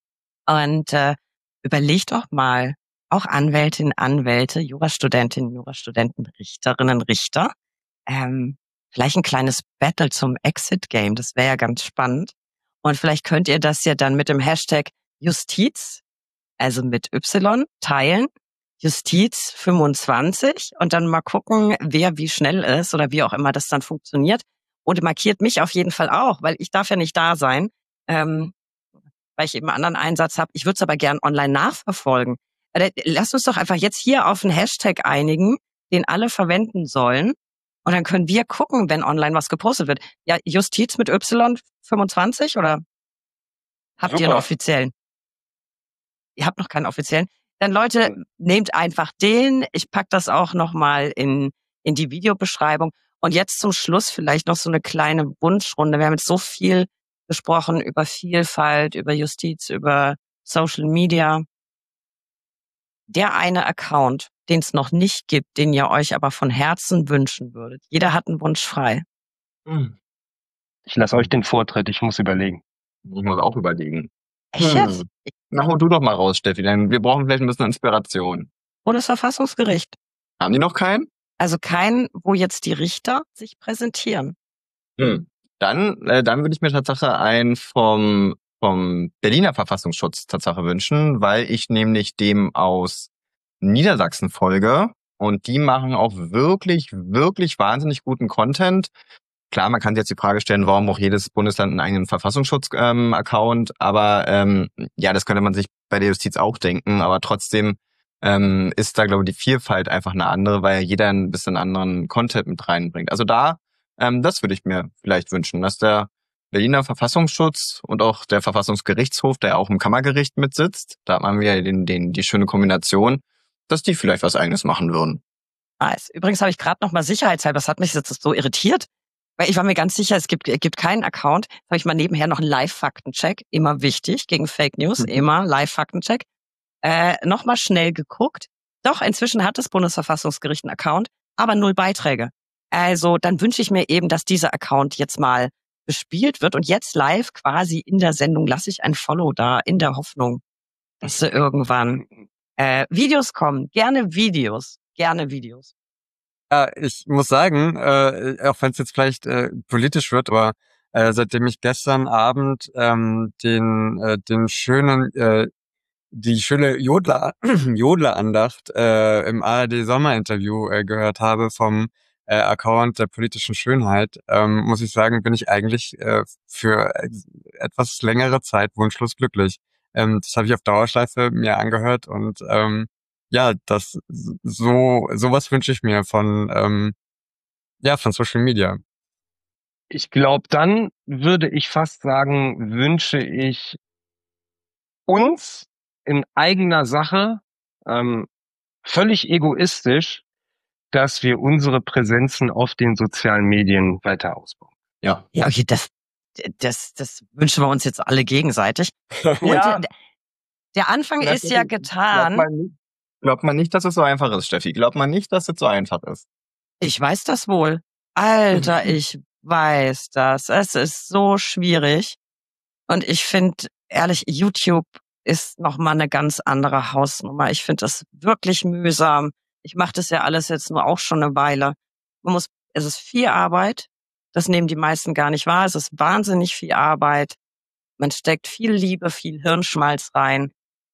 Und äh, überlegt doch mal, auch Anwältinnen, Anwälte, Jurastudentinnen, Jurastudenten, Richterinnen, Richter, ähm, vielleicht ein kleines Battle zum Exit-Game, das wäre ja ganz spannend. Und vielleicht könnt ihr das ja dann mit dem Hashtag Justiz, also mit Y, teilen, Justiz fünfundzwanzig, und dann mal gucken, wer wie schnell ist oder wie auch immer das dann funktioniert. Und markiert mich auf jeden Fall auch, weil ich darf ja nicht da sein, ähm, weil ich eben einen anderen Einsatz habe. Ich würde es aber gern online nachverfolgen. Äh, Lasst uns doch einfach jetzt hier auf einen Hashtag einigen, den alle verwenden sollen. Und dann können wir gucken, wenn online was gepostet wird. Ja, Justiz mit Y fünfundzwanzig oder habt Super. ihr einen offiziellen? Ihr habt noch keinen offiziellen. Dann Leute, nehmt einfach den. Ich pack das auch nochmal in, in die Videobeschreibung. Und jetzt zum Schluss vielleicht noch so eine kleine Wunschrunde. Wir haben jetzt so viel gesprochen über Vielfalt, über Justiz, über Social Media. Der eine Account, den es noch nicht gibt, den ihr euch aber von Herzen wünschen würdet. Jeder hat einen Wunsch frei. Ich lasse euch den Vortritt, ich muss überlegen. Ich muss auch überlegen. Echt jetzt? Hm. Na, hol du doch mal raus, Steffi, denn wir brauchen vielleicht ein bisschen Inspiration. Bundesverfassungsgericht. Haben die noch keinen? Also kein, wo jetzt die Richter sich präsentieren. Hm. Dann, äh, dann würde ich mir Tatsache einen vom, vom Berliner Verfassungsschutz Tatsache wünschen, weil ich nämlich dem aus Niedersachsen folge und die machen auch wirklich, wirklich wahnsinnig guten Content. Klar, man kann sich jetzt die Frage stellen, warum braucht jedes Bundesland einen eigenen Verfassungsschutz-Account, ähm, aber ähm, ja, das könnte man sich bei der Justiz auch denken, aber trotzdem ähm, ist da, glaube ich, die Vielfalt einfach eine andere, weil jeder ein bisschen anderen Content mit reinbringt. Also da, ähm, das würde ich mir vielleicht wünschen, dass der Berliner Verfassungsschutz und auch der Verfassungsgerichtshof, der auch im Kammergericht mitsitzt, da hat man wieder den, den, die schöne Kombination, dass die vielleicht was Eigenes machen würden. Nice. Übrigens habe ich gerade noch mal sicherheitshalber, das hat mich jetzt so irritiert, weil ich war mir ganz sicher, es gibt, es gibt keinen Account. Da habe ich mal nebenher noch einen Live-Faktencheck, immer wichtig, gegen Fake News, mhm. immer Live-Faktencheck. Äh, Nochmal schnell geguckt. Doch, inzwischen hat das Bundesverfassungsgericht einen Account, aber null Beiträge. Also dann wünsche ich mir eben, dass dieser Account jetzt mal bespielt wird und jetzt live quasi in der Sendung lasse ich ein Follow da, in der Hoffnung, dass sie irgendwann äh, Videos kommen. Gerne Videos, gerne Videos. Ja, ich muss sagen, äh, auch wenn es jetzt vielleicht äh, politisch wird, aber äh, seitdem ich gestern Abend ähm, den äh, den schönen äh, die schöne Jodler Jodler-Andacht äh, im A R D-Sommerinterview äh, gehört habe vom äh, Account der politischen Schönheit, ähm, muss ich sagen, bin ich eigentlich äh, für etwas längere Zeit wunschlos glücklich. Ähm, das habe ich auf Dauerschleife mir angehört und ähm, ja, das so sowas wünsche ich mir von ähm, ja von Social Media. Ich glaube, dann würde ich fast sagen, wünsche ich uns in eigener Sache, ähm, völlig egoistisch, dass wir unsere Präsenzen auf den sozialen Medien weiter ausbauen. Ja. Ja, okay, das, das, das wünschen wir uns jetzt alle gegenseitig. Ja. Und der Anfang Glaubt ist ja man- getan. Glaubt man, nicht, glaubt man nicht, dass es so einfach ist, Steffi. Glaubt man nicht, dass es so einfach ist. Ich weiß das wohl. Alter, ich weiß das. Es ist so schwierig. Und ich finde, ehrlich, YouTube ist nochmal eine ganz andere Hausnummer. Ich finde das wirklich mühsam. Ich mache das ja alles jetzt nur auch schon eine Weile. Man muss, es ist viel Arbeit. Das nehmen die meisten gar nicht wahr. Es ist wahnsinnig viel Arbeit. Man steckt viel Liebe, viel Hirnschmalz rein.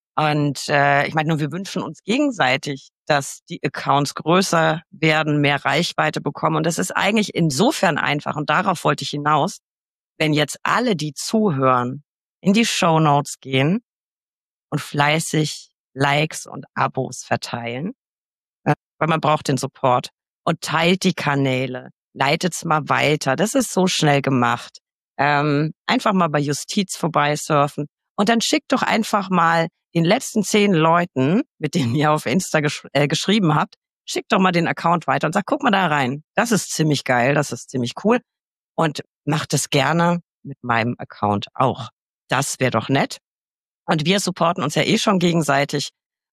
Und äh, ich meine, nur wir wünschen uns gegenseitig, dass die Accounts größer werden, mehr Reichweite bekommen. Und das ist eigentlich insofern einfach. Und darauf wollte ich hinaus. Wenn jetzt alle, die zuhören, in die Shownotes gehen und fleißig Likes und Abos verteilen, äh, weil man braucht den Support, und teilt die Kanäle, leitet's mal weiter. Das ist so schnell gemacht. Ähm, einfach mal bei Justiz vorbeisurfen und dann schickt doch einfach mal den letzten zehn Leuten, mit denen ihr auf Insta gesch- äh, geschrieben habt, schickt doch mal den Account weiter und sagt, guck mal da rein. Das ist ziemlich geil, das ist ziemlich cool. Und macht es gerne mit meinem Account auch. Das wäre doch nett. Und wir supporten uns ja eh schon gegenseitig.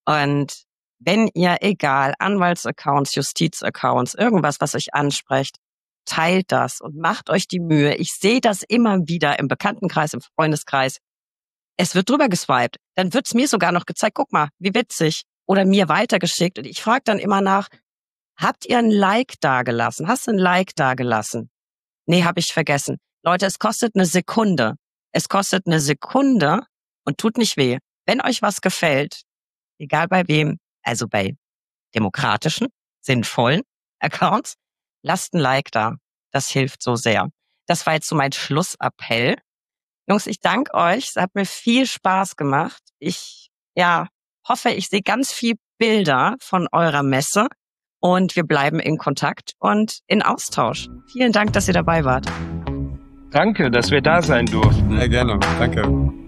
Und wenn ihr, egal, Anwaltsaccounts, Justizaccounts, irgendwas, was euch anspricht, teilt das und macht euch die Mühe. Ich sehe das immer wieder im Bekanntenkreis, im Freundeskreis. Es wird drüber geswiped. Dann wird's mir sogar noch gezeigt, guck mal, wie witzig. Oder mir weitergeschickt. Und ich frage dann immer nach, habt ihr ein Like dagelassen? Hast du ein Like dagelassen? Nee, habe ich vergessen. Leute, es kostet eine Sekunde. Es kostet eine Sekunde und tut nicht weh. Wenn euch was gefällt, egal bei wem, also bei demokratischen, sinnvollen Accounts, lasst ein Like da. Das hilft so sehr. Das war jetzt so mein Schlussappell. Jungs, ich danke euch. Es hat mir viel Spaß gemacht. Ich ja hoffe, ich sehe ganz viel Bilder von eurer Messe. Und wir bleiben in Kontakt und in Austausch. Vielen Dank, dass ihr dabei wart. Danke, dass wir da sein durften. Sehr gerne, danke.